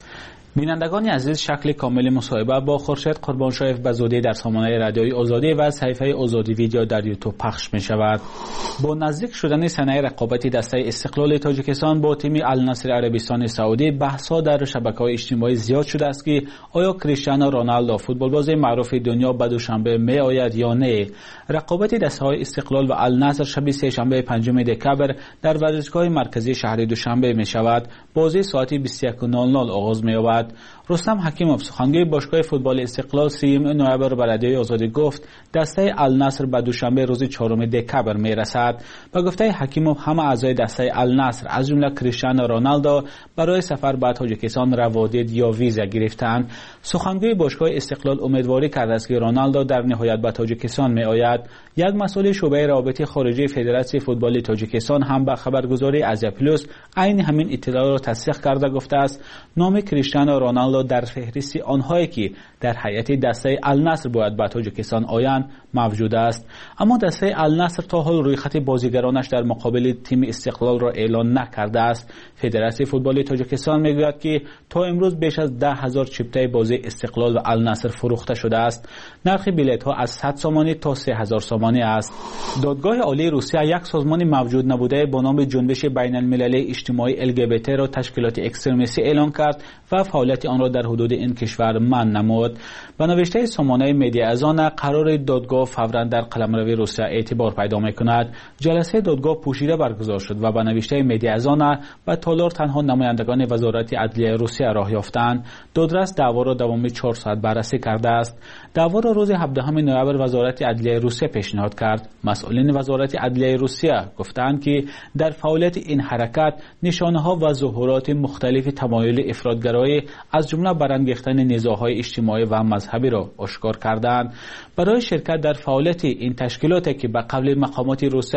بینندگان عزیز، شکل کامل مصاحبه با خورشید قربانشایف بزودی در سامانه رادیوی آزادی و صفحه آزادی ویدیو در یوتیوب پخش می شود. با نزدیک شدن سنه رقابتی دسته استقلال تاجیکستان با تیم النصر عربستان سعودی، بحث‌ها در شبکه‌های اجتماعی زیاد شده است که آیا کریستیانو رونالدو فوتبالباز معروف دنیا به دوشنبه می آید یا نه. رقابت دسته‌های استقلال و النصر شب سه‌شنبه 5 دکبر در ورزشگاه مرکزی شهر دوشنبه می شود. بازی ساعت 21:00 آغاز می یابد. رستم حکیموف سخنگوی باشگاه فوتبال استقلال 3 نوامبر به رادیوی آزادی گفت دسته النصر به دوشنبه روز 4 دکبر می رسد. به گفته حکیموف همه اعضای دسته النصر از جمله کریستیانو رونالدو برای سفر به تاجیکستان روادید یا ویزا گرفتند. سخنگوی باشگاه استقلال امیدواری کرده است که رونالدو در نهایت به تاجیکستان می آید. یک مسئول شعبه روابط خارجی فدراسیون فوتبال تاجیکستان هم به خبرگزاری آزیا پلوس عین همین اطلاع را تصدیق کرده گفته است نام کریستیانو رونالدو در فهرست آنهایی که در هیئت دسته النصر باید به تاجیکستان آیند موجود است. اما دسته النصر تا حال روی خط بازیگرانش در مقابل تیم استقلال را اعلان نکرده است. فدراسیون فوتبال تاجیکستان میگوید که تا امروز بیش از 10,000 چیپته بازی استقلال و النصر فروخته شده است. نرخ بلیط ها از 100 سومانی تا 3000 سومانی است. دادگاه عالی روسیه یک سازمان موجود نبوده با نام جنبش بین المللی اجتماعی LGBT را تشکیلات اکستریمیستی اعلان کرد و فعالیت آن را در حدود این کشور منع نمود. به نوشته سامانه مدیا از آن قرار دادگاه فوراً در قلمرو روسیه اعتبار پیدا می‌کند. جلسه دادگاه پوشیده برگزار شد و به نوشته مدیا از آن به تالار تنها نمایندگان وزارت عدلیه روسیه راه یافتند. دادرس دعوا را دوام 4 ساعت بررسی کرده است. دعوا را روز 17 نوامبر وزارت عدلیه روسیه پیشنهاد کرد. مسئولین وزارت عدلیه روسیه گفتند که در فعالیت این حرکت نشانه‌ها و ظهورات مختلف تمایل افراطگرایی از جمله برانگیختن نزاع‌های اجتماعی و مذهبی را آشکار کردند. برای شرکت در فعالیت این تشکیلاتی که به قبل مقامات روسیه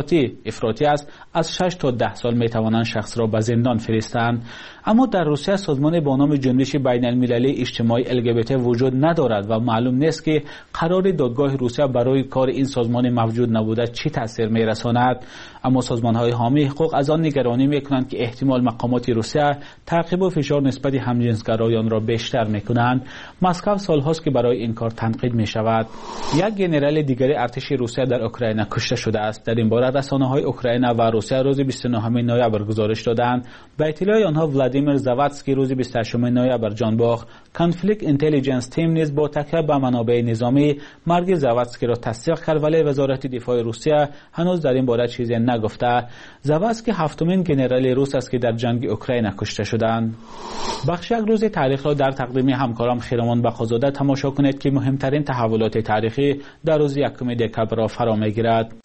افراطی است از 6 تا 10 سال می‌توانند شخص را به زندان فرستند. اما در روسیه سازمان با نام جنبش بین المللی اجتماعی LGBT وجود ندارد و معلوم معلوم نیست که قرار دادگاه روسیه برای کار این سازمان موجود نبوده چی تاثیر میرساند. اما سازمان‌های حامی حقوق از آن نگرانی میکنند که احتمال مقامات روسیه تعقیب و فشار نسبت همجنسگرایان را بیشتر میکنند. مسکو سالهاست که برای این کار تنقید میشود. یک ژنرال دیگری ارتش روسیه در اوکراین کشته شده است. در این باره رسانه‌های اوکراین و روسیه روز 29 نوامبر گزارش دادند. به اطلاع آنها ولادیمیر زاواتسکی روز 28 نوامبر جانباخت. کانفلیکت اینتلیجنس تیم نیز با تکیه به منابع نظامی مرگ زاواتسکی را تصدیق کرد، ولی وزارت دفاع روسیه هنوز در این باره چیزی نگفته. زاواتسکی هفتمین ژنرال روس است که در جنگ اوکراین کشته شدند. بخش یک روز تاریخ را در تقدیم همکارم خیرمان بقازاده تماشا کنید که مهمترین تحولات تاریخی در روز 1 دکبر را فرا میگیرد.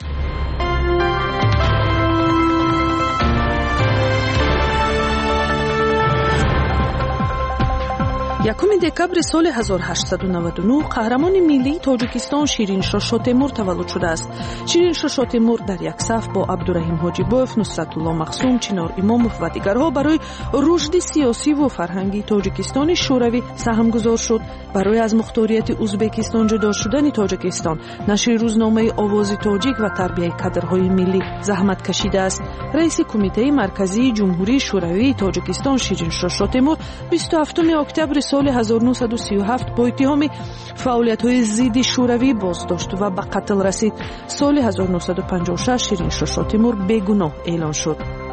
1 دکبر سال 1899 قهرمان ملی تاجیکستان شیرینشاه شاتمور تولد شده است. شیرینشاه شاتمور در یک صف با عبدالرحیم حاجیبوف، نصرت الله مقسوم، چنار اماموف و دیگرها برای رشد سیاسی و فرهنگی تاجیکستان شوروی سهم گذار شد. برای از مختاریت ازبکستان جدا شدن تاجیکستان، نشر روزنامه آواز تاجیک و تربیت کادرهای ملی زحمت کشیده است. رئیس کمیته مرکزی جمهوری شوروی تاجیکستان شیرینشاه شاتمور 27 اکتبر سال 1937 با اتهام فعالیت‌های ضد شوروی بازداشت و به قتل رسید. سال 1956 شیرینشاه شاتمور بیگناه اعلان شد.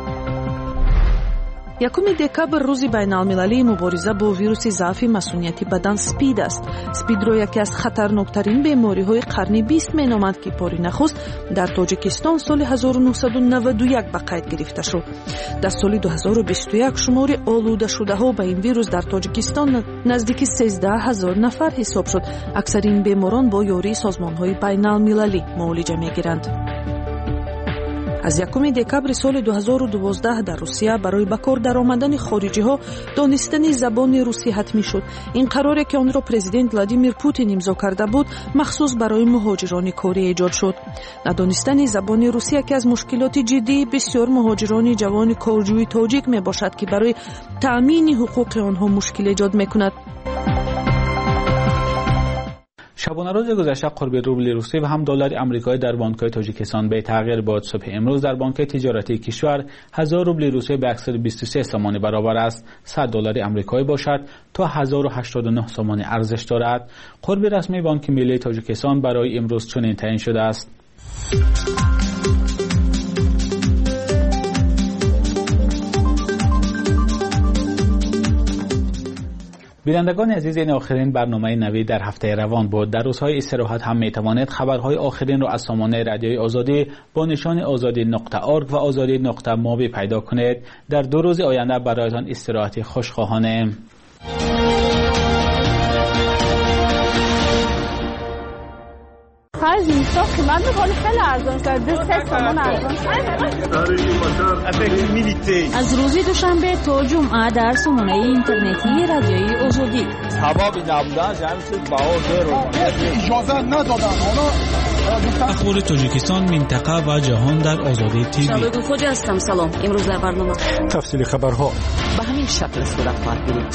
1 دکبر روز بین‌المللی مبارزه با ویروس ضعف مسئولیتی بدن سپید است. سپید را یکی از خطرناکترین بیماری‌های قرن 20 می‌نامند که بار نخست در تاجیکستان سال 1991 به قید گرفته شد. در سال 2021 شمار آلوده شده‌ها به این ویروس در تاجیکستان نزدیک 13000 نفر حساب شد. اکثر این بیماران با یاری سازمان‌های بین‌المللی معالجه می‌گیرند. از 1 دکبر سال 2012 در روسیه برای به کار درآمدن خارجی‌ها دانستن زبان روسی حتمی شد. این قراره که آن را پرزیدنت ولادیمیر پوتین امضا کرده بود مخصوص برای مهاجران کاری ایجاد شد. ندانستن زبان روسی یکی از مشکلات جدی بسیار مهاجران جوان کارجوی تاجیک می باشد که برای تأمین حقوق آنها مشکل ایجاد می‌کند. شبانه روز گذشته قرب روبل روسی و هم دلار آمریکایی در بانک‌های تاجیکستان به تغییر بود. صبح امروز در بانک تجارتی کشور 1000 روبل روسی به 123 سوم برابر است. 100 دلار آمریکایی باشد تا 1089 سوم ارزش دارد. قرب رسمی بانک ملی تاجیکستان برای امروز چنین تعیین شده است. بینندگان عزیز، این آخرین برنامه نوی در هفته روان بود. در روزهای استراحت هم می توانید خبرهای آخرین را از سامانه رادیوی آزادی با نشان azadi.org و azadi.mobi پیدا کنید. در 2 روز آینده برایتان استراحتی خوشخواهانه. خرج نیستا قیمت میکنه خیلی ارزان شد. 3 سومن ارزان از روز دوشنبه تا جمعه در سامانه اینترنتی رادیوی آزادی. سبب نبودن جمعیت باور اجازه ندادن. اخبار تاجیکستان، منطقه و جهان در آزادی تیوی. شبکه خوجا هستم. سلام. امروز در برنامه تفصیل خبرها به همین شکل صورت خواهد گرفت.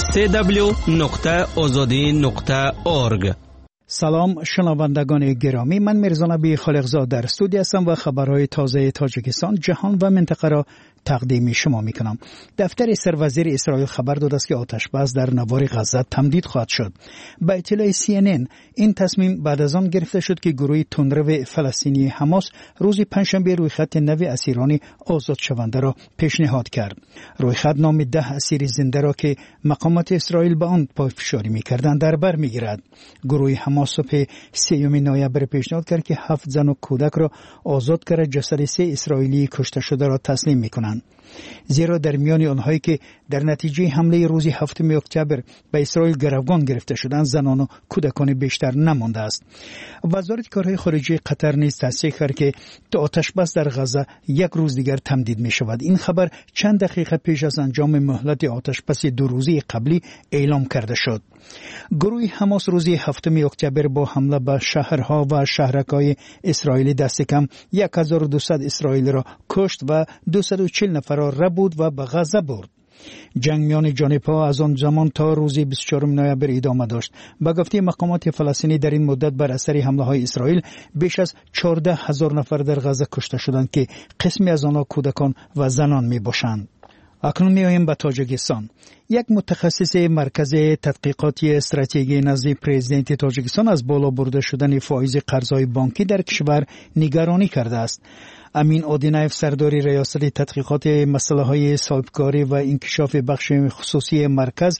www.azadi.org. سلام شنوندگان گرامی، من میرزا نبی خالقزاد در استودیو هستم و خبرهای تازه تاجیکستان، جهان و منطقه را تقدیم شما میکنم. دفتر سروزیر اسرائیل خبر داده است که آتشبس در نوار غزه تمدید خواهد شد. به اطلاع CNN این تصمیم بعد از آن گرفته شد که گروه تندرو فلسطینی حماس روز پنجشنبه رویخط نو اسیران آزاد شونده را پیشنهاد کرد. رویخط نام 10 اسیر زنده را که مقامات اسرائیل به آن پافشاری میکردند در بر میگیرد. گروه حماس صبح 3 نوامبر پیشنهاد کرد که 7 زن و کودک را آزاد کرده جسد 3 اسرائیلی کشته شده را تسلیم میکنند. زیرا در میان آنهایی که در نتیجه حمله روز 7 اکتبر به اسرائیل گروگان گرفته شدند زنان و کودکان بیشتر نمانده است. وزارت کارهای خارجه قطر نیز تصدیق کرد که آتشبس در غزه 1 روز دیگر تمدید می شود. این خبر چند دقیقه پیش از انجام مهلت آتشبس 2 روزه قبلی اعلام کرده شد. گروه حماس روز 7 اکتبر با حمله به شهرها و شهرک‌های اسرائیلی دست کم 1200 اسرائیلی را کشت و 240 نفر را ربود و به غزه برد. جنگ میان جانب‌ها از آن زمان تا روز 24 نوامبر ادامه داشت. به گفته مقامات فلسطینی در این مدت بر اثر حمله‌های اسرائیل بیش از 14,000 نفر در غزه کشته شدند که قسمی از آنها کودکان و زنان میباشند. اکنون میایم به تاجیکستان. یک متخصص مرکز تحقیقاتی استراتژی نزد پرزیدنت تاجیکستان از بالا برده شدن فایز قرض‌های بانکی در کشور نگرانی کرده است. امین آدینایف سردار ریاست تحقیقات مسائل صاحبکاری و انکشاف بخش خصوصی مرکز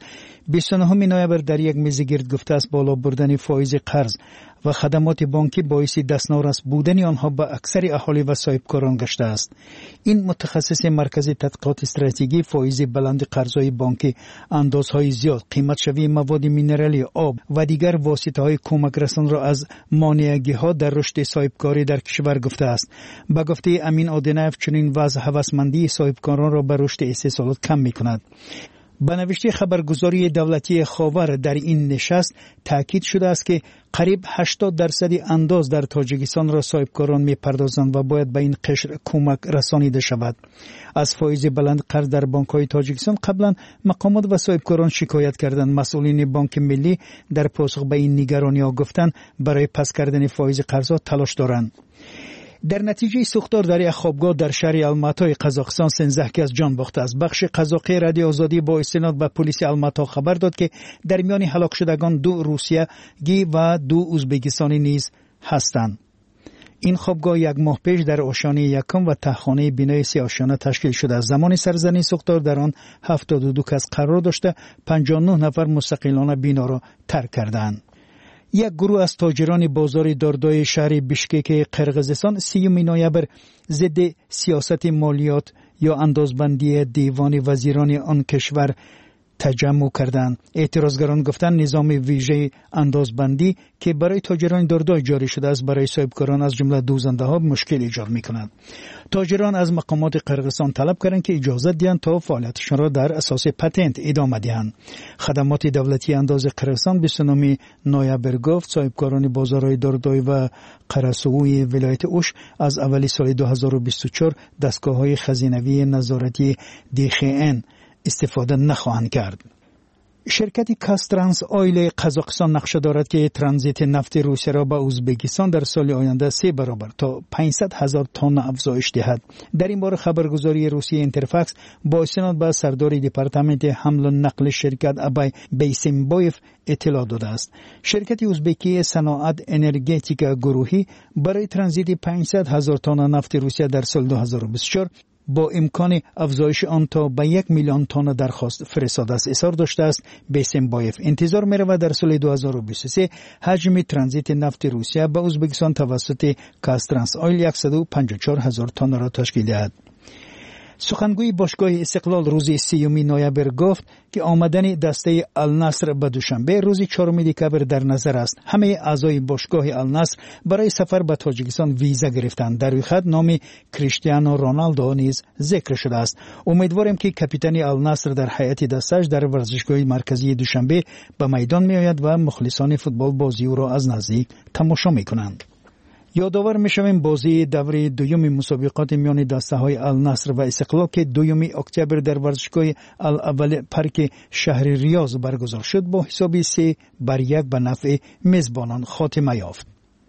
29 نوامبر در یک میز گرد گفته است بالا بردن فایز قرض و خدمات بانکی باعث دستنارس بودن آنها به اکثر اهالی و صاحبکاران گشته است. این متخصص مرکز تحقیقات استراتژی فایز بلند قرض‌های بانکی، اندازهای زیاد، قیمت شوی مواد مینرالی، آب و دیگر واسطه‌های کمک رسان را از مانعگی‌ها در رشد صاحبکاری در کشور گفته است. به گفته امین آدینایف چنین وضع هوسمندی صاحبکاران را به رشد استحصالات کم می‌کند. به نوشته خبرگزاری دولتی خاور در این نشست تاکید شده است که قریب 80% انداز در تاجیکستان را صاحبکاران می‌پردازند و باید به این قشر کمک رسانیده شود. از فایز بلند قرض در بانک‌های تاجیکستان قبلا مقامات و صاحبکاران شکایت کردند. مسئولین بانک ملی در پاسخ به این نگرانی‌ها گفتند برای پس کردن فایز قرض‌ها تلاش دارند. در نتیجه سوختار در یک خوابگاه در شهر الماتای قزاقستان 13 کس جان باخته است. بخش قزاقی رادیو آزادی با استناد به پلیس الماتا خبر داد که در میان هلاک شدگان 2 روسیه‌گی و 2 ازبکستانی نیز هستند. این خوابگاه یک ماه پیش در آشیانه یکم و تهخانه بینای 3 آشیانه تشکیل شده است. زمان سرزنی سوختار در آن 72 کس قرار داشته، 59 نفر مستقلانه بینا را ترک کردند. یک گروه از تاجران بازار داردای شهر بیشکک قرقیزستان 30 نوامبر ضد سیاست مالیات یا اندازبندی دیوان وزیران آن کشور تجمع کردند. اعتراضگران گفتند نظام ویژه اندازبندی که برای تاجران داردای جاری شده است برای صاحبکاران از جمله دوزنده ها مشکل ایجاد می‌کند. تاجران از مقامات قرقیزستان طلب کردند که اجازه دهند تا فعالیتشان را در اساس پتنت ادامه دهند. خدمات دولتی انداز قرقیزستان 29 نوامبر گفت صاحبکاران بازارهای داردای و قرسوی ولایت اوش از اول سال 2024 دستگاه‌های خزینوی نظارتی DXN استفاده نخواهند کرد. شرکت کاسترانس آیل قزاقستان نقشه دارد که ترانزیت نفت روسیه را به ازبکستان در سال آینده 3 برابر تا 500,000 تن افزایش دهد. در این باره خبرگزاری روسیه اینترفاکس با استناد به سردار دپارتمنت حمل و نقل شرکت ابای بیسیمبایف اطلاع داده است. شرکت ازبکی صنعت انرژتیک گروهی برای ترانزیت 500,000 تن نفت روسیه در سال 2024 با امکان افزایش آن تا به 1 میلیون تن درخواست فرستاده است. اظهار داشته است بیسیمبایف انتظار می‌رود در سال 2023 حجم ترانزیت نفت روسیه به ازبکستان توسط کاسترانس آیل 154,000 تن را تشکیل دهد. سخنگوی باشگاه استقلال روز 30 نوامبر گفت که آمدن دسته النصر به دوشنبه روز 4 دکمبر در نظر است. همه اعضای باشگاه النصر برای سفر به تاجیکستان ویزا گرفتند. در این خط نام کریستیانو رونالدو نیز ذکر شده است. امیدوارم که کاپیتان النصر در هیئت دستش در ورزشگاه مرکزی دوشنبه به میدان میآید و مخلصان فوتبال بازی او را از نزدیک تماشا میکنند. یادآور میشویم بازی دور دوم مسابقات میان دسته‌های النصر و استقلال که 2 اکتبر در ورزشگاه الاول پارک شهر ریاض برگزار شد با حساب 3-1 به نفع میزبانان خاتمه یافت.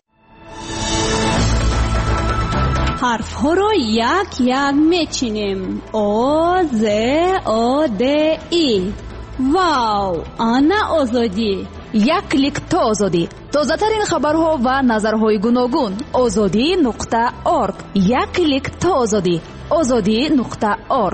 حرف ها را یک یک میچینیم. آ ز آ د ای. واو، آنا آزادی. یک کلیک تا آزادی. تازه‌ترین خبرها و نظرهای گوناگون. azadi.org. یک کلیک تا آزادی. azadi.org.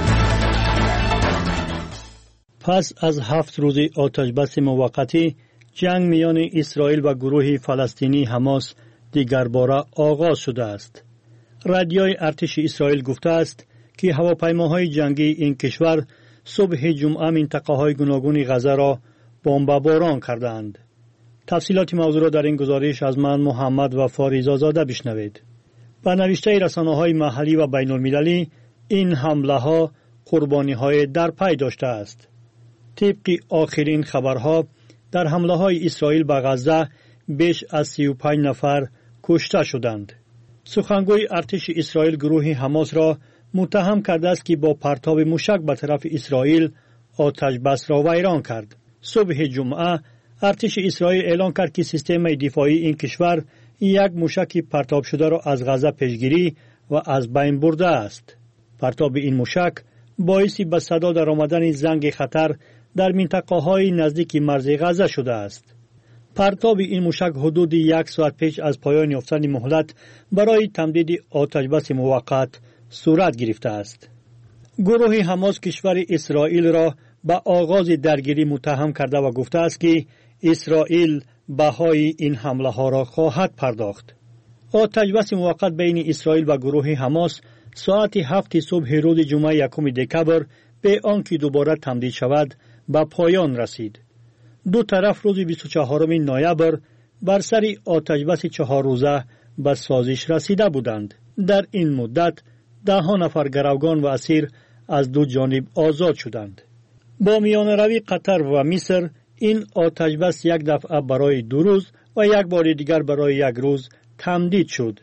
پس از 7 روز آتش‌بس موقتی جنگ میان اسرائیل و گروه فلسطینی حماس دیگر باره آغاز شده است. رادیوی ارتش اسرائیل گفته است که هواپیماهای جنگی این کشور صبح جمعه منطقه‌های گوناگون غزه را بمباران کردند. تفصیلات موضوع را در این گزارش از من محمد و فاریزاده بشنوید. با نوشته رسانه‌های محلی و بین‌المللی این حمله‌ها قربانی‌های در پی داشته است. طبق آخرین خبرها در حمله‌های اسرائیل به غزه بیش از 35 نفر کشته شدند. سخنگوی ارتش اسرائیل گروه حماس را متهم کرده است که با پرتاب موشک به طرف اسرائیل آتش بس را ویران کرد. صبح جمعه ارتش اسرائیل اعلان کرد که سیستم دفاعی این کشور یک موشک پرتاب شده را از غزه پیشگیری و از بین برده است. پرتاب این موشک باعث به صدا در آمدن زنگ خطر در منطقه‌های نزدیک مرز غزه شده است. پرتاب این موشک حدود 1 ساعت پیش از پایان یافتن مهلت برای تمدید آتش بس موقت صورت گرفته است. گروه حماس کشور اسرائیل را به آغاز درگیری متهم کرده و گفته است که اسرائیل بهای این حمله ها را خواهد پرداخت. آتش بس موقت بین اسرائیل و گروه حماس ساعت 7 صبح روز جمعه 1 دکمبر به آنکه دوباره تمدید شود به پایان رسید. دو طرف روز 24 نوامبر بر سر آتش بس 4 روزه به سازش رسیده بودند. در این مدت 10 نفر گروگان و اسیر از دو جانب آزاد شدند. با میانروی قطر و مصر این آتش بس یک دفعه برای 2 روز و یک بار دیگر برای 1 روز تمدید شد.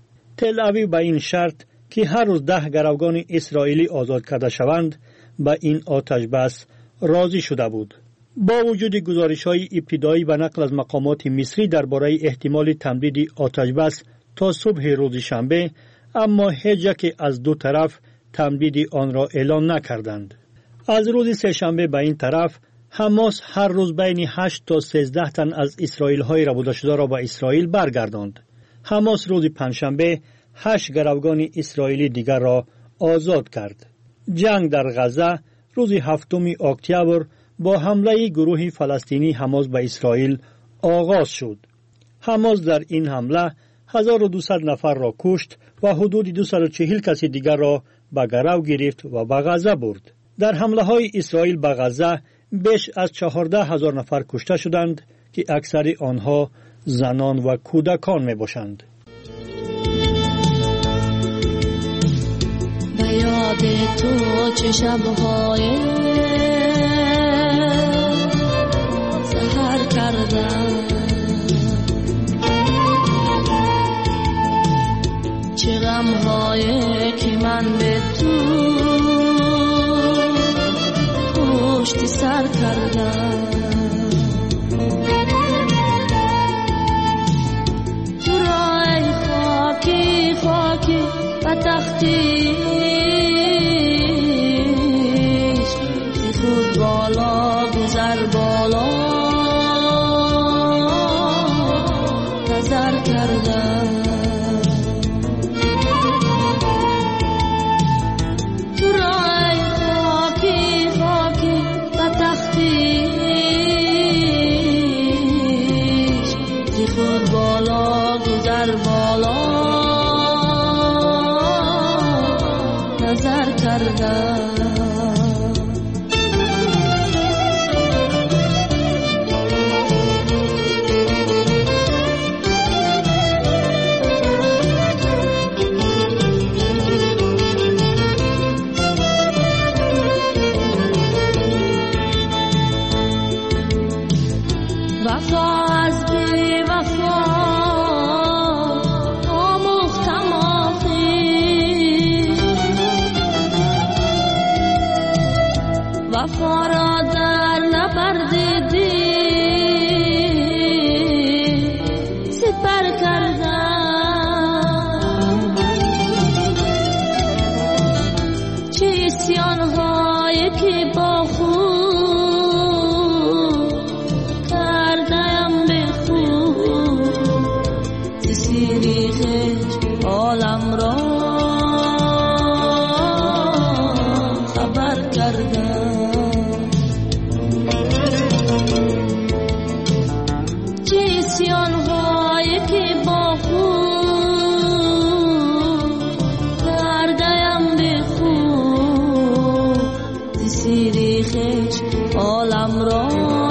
تل اویو به این شرط که هر روز 10 گروگان اسرائیلی آزاد کرده شوند به این آتش بس راضی شده بود. با وجود گزارش‌های ابتدایی و نقل از مقامات مصری درباره احتمال تمدید آتش بس تا صبح روز شنبه، اما هیچ یک از دو طرف تمدید آن را اعلان نکردند. از روز سه‌شنبه به این طرف حماس هر روز بین 8 تا 13 تن از اسرائیلی‌های ربوده شده را به اسرائیل برگرداند. حماس روز پنجشنبه 8 گروگان اسرائیلی دیگر را آزاد کرد. جنگ در غزه روز 7 اکتبر با حمله گروه فلسطینی حماس به اسرائیل آغاز شد. حماس در این حمله 1200 نفر را کشت و حدود 240 کس دیگر را به گرو گرفت و به غزه برد. در حمله های اسرائیل به غزه بیش از 14,000 نفر کشته شدند که اکثر آنها زنان و کودکان می باشند. به یاد تو چه شب‌های سحر کردم، چه غم‌هایی که من به تو پشت سر کردم. تو رای خاکی خاکی و تختیش که خود بالا گذر بالا نظر کردم. تو رای خاکی خاکی و تختیش که خود بالا گذر بالا نظر کردم. وفا از بی وفا آموختم آخی، وفا را در نبردیدی سپر کردم. چه اسیان‌هایی که با خود عالم را خبر کردم. چه اسیان‌هایی که با خود کردم به خود، زیر خش عالم را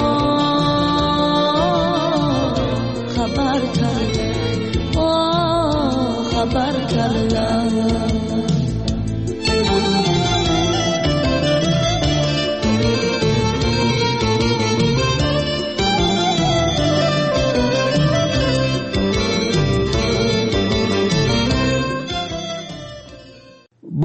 خبر کردم. خبر کردم.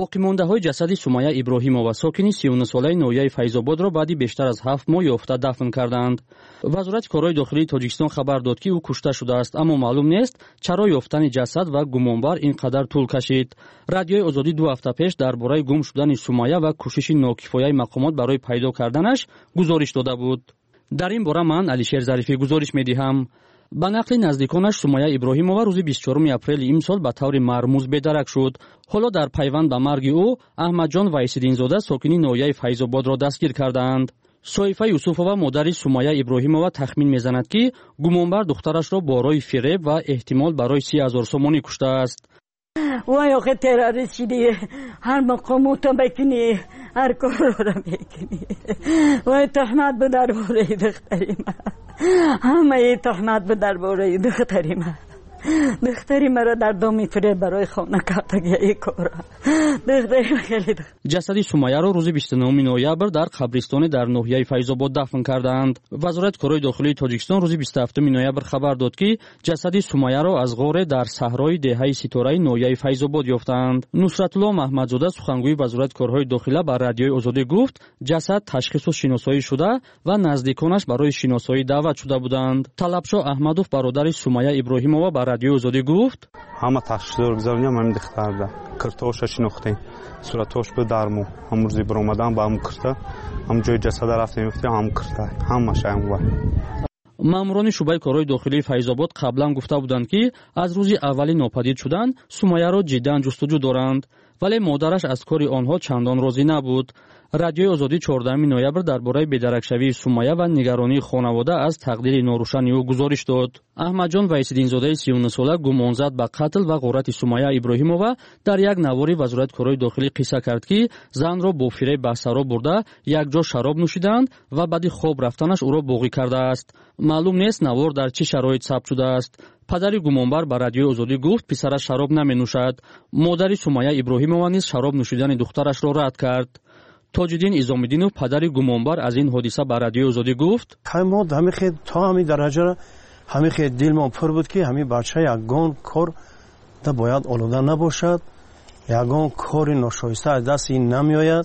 боқимондаҳои ҷасади Сумайя Иброҳимова сокини 39 солаи ноҳияи Файзободро баъди бештар аз 7 моҳ ёфта дафн карданд. Вазорати корҳои дохилии Тоҷикистон хабар дод, ки ӯ кушта шудааст, аммо маълум нест чаро ёфтани ҷасад ва гумонбар ин қадар тӯл кашид. Радиои Озодӣ 2 ҳафта пеш дар бораи гум шудани Сумайя ва кӯшиши нокифояи мақомот барои пайдо карданаш гузориш дода буд. дар ин бора ман Алишер Зарифӣ гузориш медиҳам. ба нақли наздиконаш Сумайя Иброҳимова рӯзи 24 апрели имсол ба таври мармуз бедарак шуд. ҳоло дар пайванд ба марги ӯ Аҳмадҷон Вайсиддинзода сокини ноҳияи Файзободро дастгир кардаанд. Соифа Юсуфова модари Сумайя Иброҳимова тахмин мезанад, ки гумонбар духтарашро бо роҳи фиреб ва эҳтимол барои 30,000 сомонӣ куштааст. وای آخه تروریست شدی هر مقاموتا بکنی هر کار را میکنی وای تهمت به درباره دختری من همه تهمت به درباره دختری من دختری مرا در دام میفرد برای خانه کردگی ای کار دختری خیلی جسدی سمیه روز 29 نوامبر در قبرستان در ناحیه فیض‌آباد دفن کردند. وزارت کارهای داخلی تاجیکستان روز 27 نوامبر خبر داد که جسد سمیه را از غار در صحرای دهه ستاره ناحیه فیض‌آباد یافتند. نصرت الله محمدزاده سخنگوی وزارت کارهای داخلی به رادیوی آزادی گفت جسد تشخیص و شناسایی شده و نزدیکانش برای شناسایی دعوت شده بودند. طلبشاه احمدوف برادر سمیه ابراهیمова به رادیوی آزادی گفت همه تشخیص گذاریم همین دختر کرتوش شناختیم صورتش به درمو هم روزی برآمدن با هم کرده هم جای جسد رفتیم هم کرده همه شامل. ماموران شعبه کارهای داخلی فیض‌آباد قبلا گفته بودند که از روز اولی ناپدید شدن سمیه را جدی جستجو دارند، ولی مادرش از کار آنها چندان راضی نبود. رادیوی آزادی 14 نوامبر درباره بی‌درکشوی سمیه و نگرانی خانواده از تقدیر ناروشن او گزارش داد. احمدجان ویسیدینزاده 39 ساله گمان زد به قتل و غارت سمیه ابراهیمова در یک نواری وزارت کارهای داخلی قصه کرد که زن را با فریب به سرا برده یک جا شراب نوشیدند و بعد خواب رفتنش او را باقی کرده است. معلوم نیست نوار در چه شرایط ثبت شده است. پدری گمانبر به رادیوی آزادی گفت پسرش شراب نمی نوشد. مادر سمیه ابراهیمова نیز شراب نوشیدن دخترش را رد کرد. تاج‌الدین ایزام‌الدینов پدری گمانبر از این حادثه به رادیوی آزادی گفت ما همین تا همین درجه همین دلمان پر بود که همین بچه یگان کار دا باید آلوده نباشد، یگان کار ناشایسته از دست این نمیآید.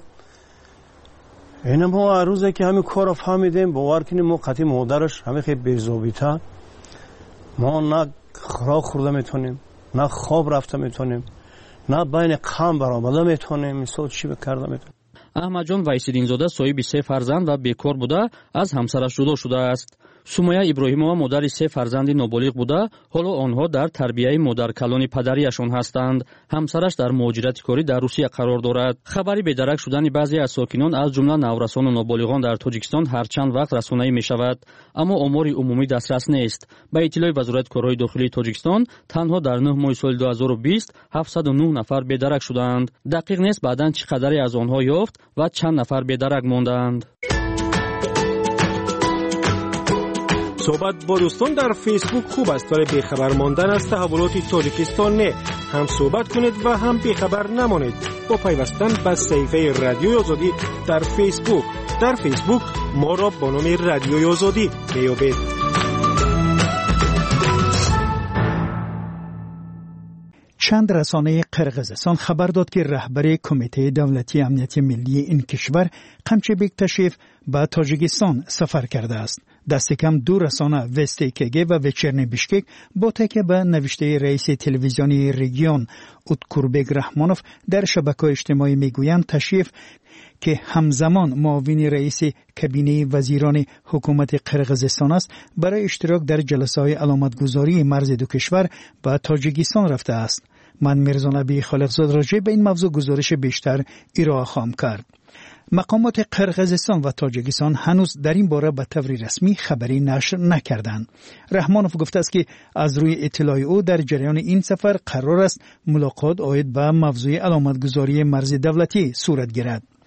این ما روزی که همین کار را فهمیدیم باور کنیم ما قطعی مادرش همین بی‌ضابطه ما نه خوراک خورده میتونیم نه خواب رفته میتونیم نه بین قوم برآمده میتونیم مثال چی بکرده میتونیم. احمدجان ویسیدینزاده صاحب 3 فرزند و بیکار بوده از همسرش جدا شده است. سمیه ابراهیمова مادر 3 فرزند نابالغ بوده، حالا آنها در تربیه مادر کلان پدریشان هستند. همسرش در مهاجرت کاری در روسیه قرار دارد. خبری بی‌درک شدن بعضی از ساکنان از جمله نورسان و نابالغان در تاجیکستان هر چند وقت رسانه‌ای می‌شود، اما آمار عمومی دسترس نیست. به اطلاع وزارت کارهای داخلی تاجیکستان تنها در 9 ماه سال 2020 709 نفر بی‌درک شدند. دقیق نیست بعداً چقدری از آنها یافت و چند نفر بی‌درک ماندند. صحبت با دوستان در فیسبوک خوب است ولی بیخبر ماندن از تحولات تاجیکستان نه. هم صحبت کنید و هم بیخبر نمانید با پیوستن به صفحه رادیوی آزادی در فیسبوک. در فیسبوک ما را با نام رادیوی آزادی میابید. چند رسانه قرقیزستان خبر داد که رهبر کمیته دولتی امنیت ملی این کشور قمچه بیکتشیف به تاجیکستان سفر کرده است. دست کم 2 رسانه وستیکگی و وچرنی بیشکک با تکیه به نوشته رئیس تلویزیونی رژیون اوتکوربگ رحمانوف در شبکه‌های اجتماعی میگویند تشریف که همزمان معاون رئیس کابینه وزیران حکومت قرقیزستان است برای اشتراک در جلسه‌های علامتگذاری مرز دو کشور به تاجیکستان رفته است. من میرزا نبی خالقزاد راجع به این موضوع گزارش بیشتر ارائه خواهم کرد. مقامات قرقیزستان و تاجیکستان هنوز در این باره به طور رسمی خبری نشر نکردند. رحمانوف گفته است که از روی اطلاع او در جریان این سفر قرار است ملاقات عاید به موضوع علامتگذاری مرز دولتی صورت گیرد.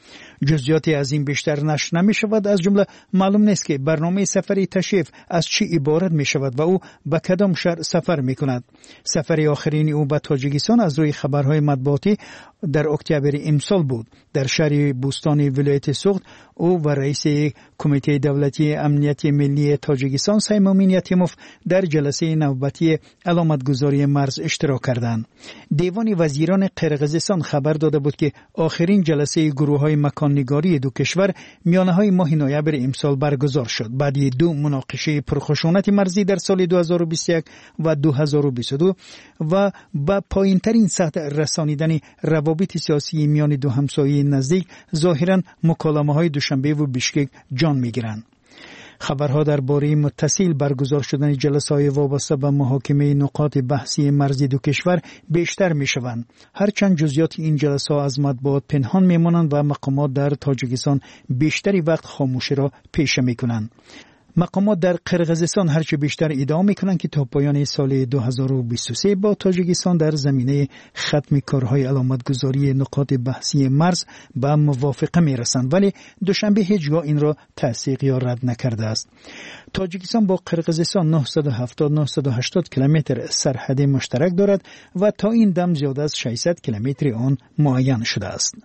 جزئیاتی از این بیشتر نشر نمی شود. از جمله معلوم نیست که برنامه سفری تشریف از چی عبارت می شود و او به کدام شهر سفر می کند. سفر آخرین او به تاجیکستان از روی خبرهای مطبوعاتی در اکتبر امسال بود. در شهر بوستان ولایت سوخت او و رئیس کمیته دولتی امنیت ملی تاجیکستان سیمومین یتیموف در جلسه نوبتی علامتگذاری مرز اشتراک کردند. دیوان وزیران قرقیزستان خبر داده بود که آخرین جلسه گروه‌های مکان‌نگاری دو کشور میانه‌های ماه نوامبر امسال برگزار شد. بعد دو مناقشه پرخشونت مرزی در سال 2021 و 2022 و با پایین‌ترین سطح رسانیدن روابط سیاسی میان دو همسایه نزدیک ظاهراً مکالمه‌های دوشنبه و بیشکک جان می‌گیرند. خبرها درباره متصل برگزار شدن جلسه‌های وابسته به محاکمه نقاط بحثی مرزی دو کشور بیشتر می‌شوند. هرچند جزئیات این جلسه‌ها از مطبوعات پنهان می‌مانند و مقامات در تاجیکستان بیشتری وقت خاموشی را پیشه می‌کنند. مقامات در قرقیزستان هرچه بیشتر ادعا میکنند که تا پایان سال 2023 با تاجیکستان در زمینه ختم کارهای علامتگذاری نقاط بحثی مرز به موافقه میرسند، ولی دوشنبه هیچگاه این را تصدیق یا رد نکرده است. تاجیکستان با قرقیزستان 970-980 کیلومتر سرحد مشترک دارد و تا این دم زیاد از 600 کیلومتر آن معین شده است.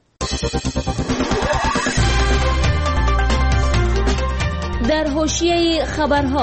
در حاشیه خبرها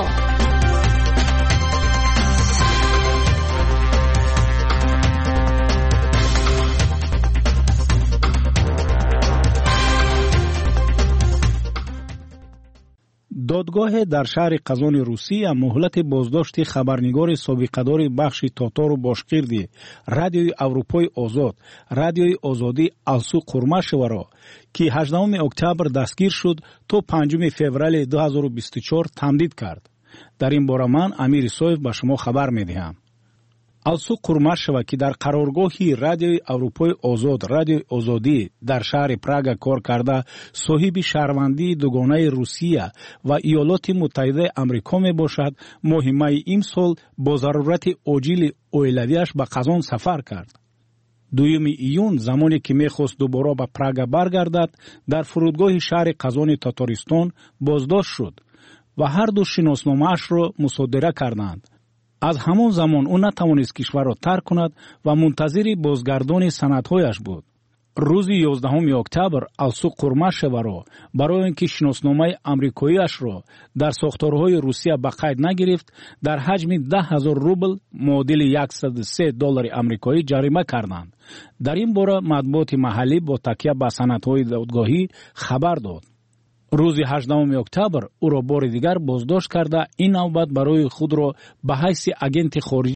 دادگاه در شهر قزان روسیه مهلت بازداشت خبرنگار سابقه‌دار بخش تاتار و باشقیردی رادیوی اروپای آزاد رادیوی آزادی السو قرماشова را که 18 اکتبر دستگیر شد تا 5 فوریه 2024 تمدید کرد. در این باره من امیر اسویف به شما خبر می‌دهم. السو قرماشова که در قرارگاهی رادیوی اروپای آزاد رادیوی آزادی در شهر پراگ کار کرده صاحب شهروندی دوگانه روسیه و ایالات متحده آمریکا می باشد، ماه می این سال با ضرورت عاجل اویلویش به قزان سفر کرد. 2 ایون زمانی که میخواست دوباره به پراگ برگردد در فرودگاه شهر قزان تاتارستان بازداشت شد و هر دو شناسنامه‌اش را مصادره کردند. از همان زمان او نتوانست کشور را ترک کند و منتظر بازگردان سندهایش بود. روز 11 اکتبر السو قرماشова را برای اینکه شناسنامه آمریکایی‌اش را در ساختارهای روسیه به قید نگرفت در حجم 10,000 روبل معادل $103 آمریکایی جریمه کردند. در این باره مطبوعات محلی با تکیه به سندهای دادگاهی خبر داد. روز 18 اکتبر او را بار دیگر بازداشت کرده این نوبت برای خود را به حیث اگنت خارجی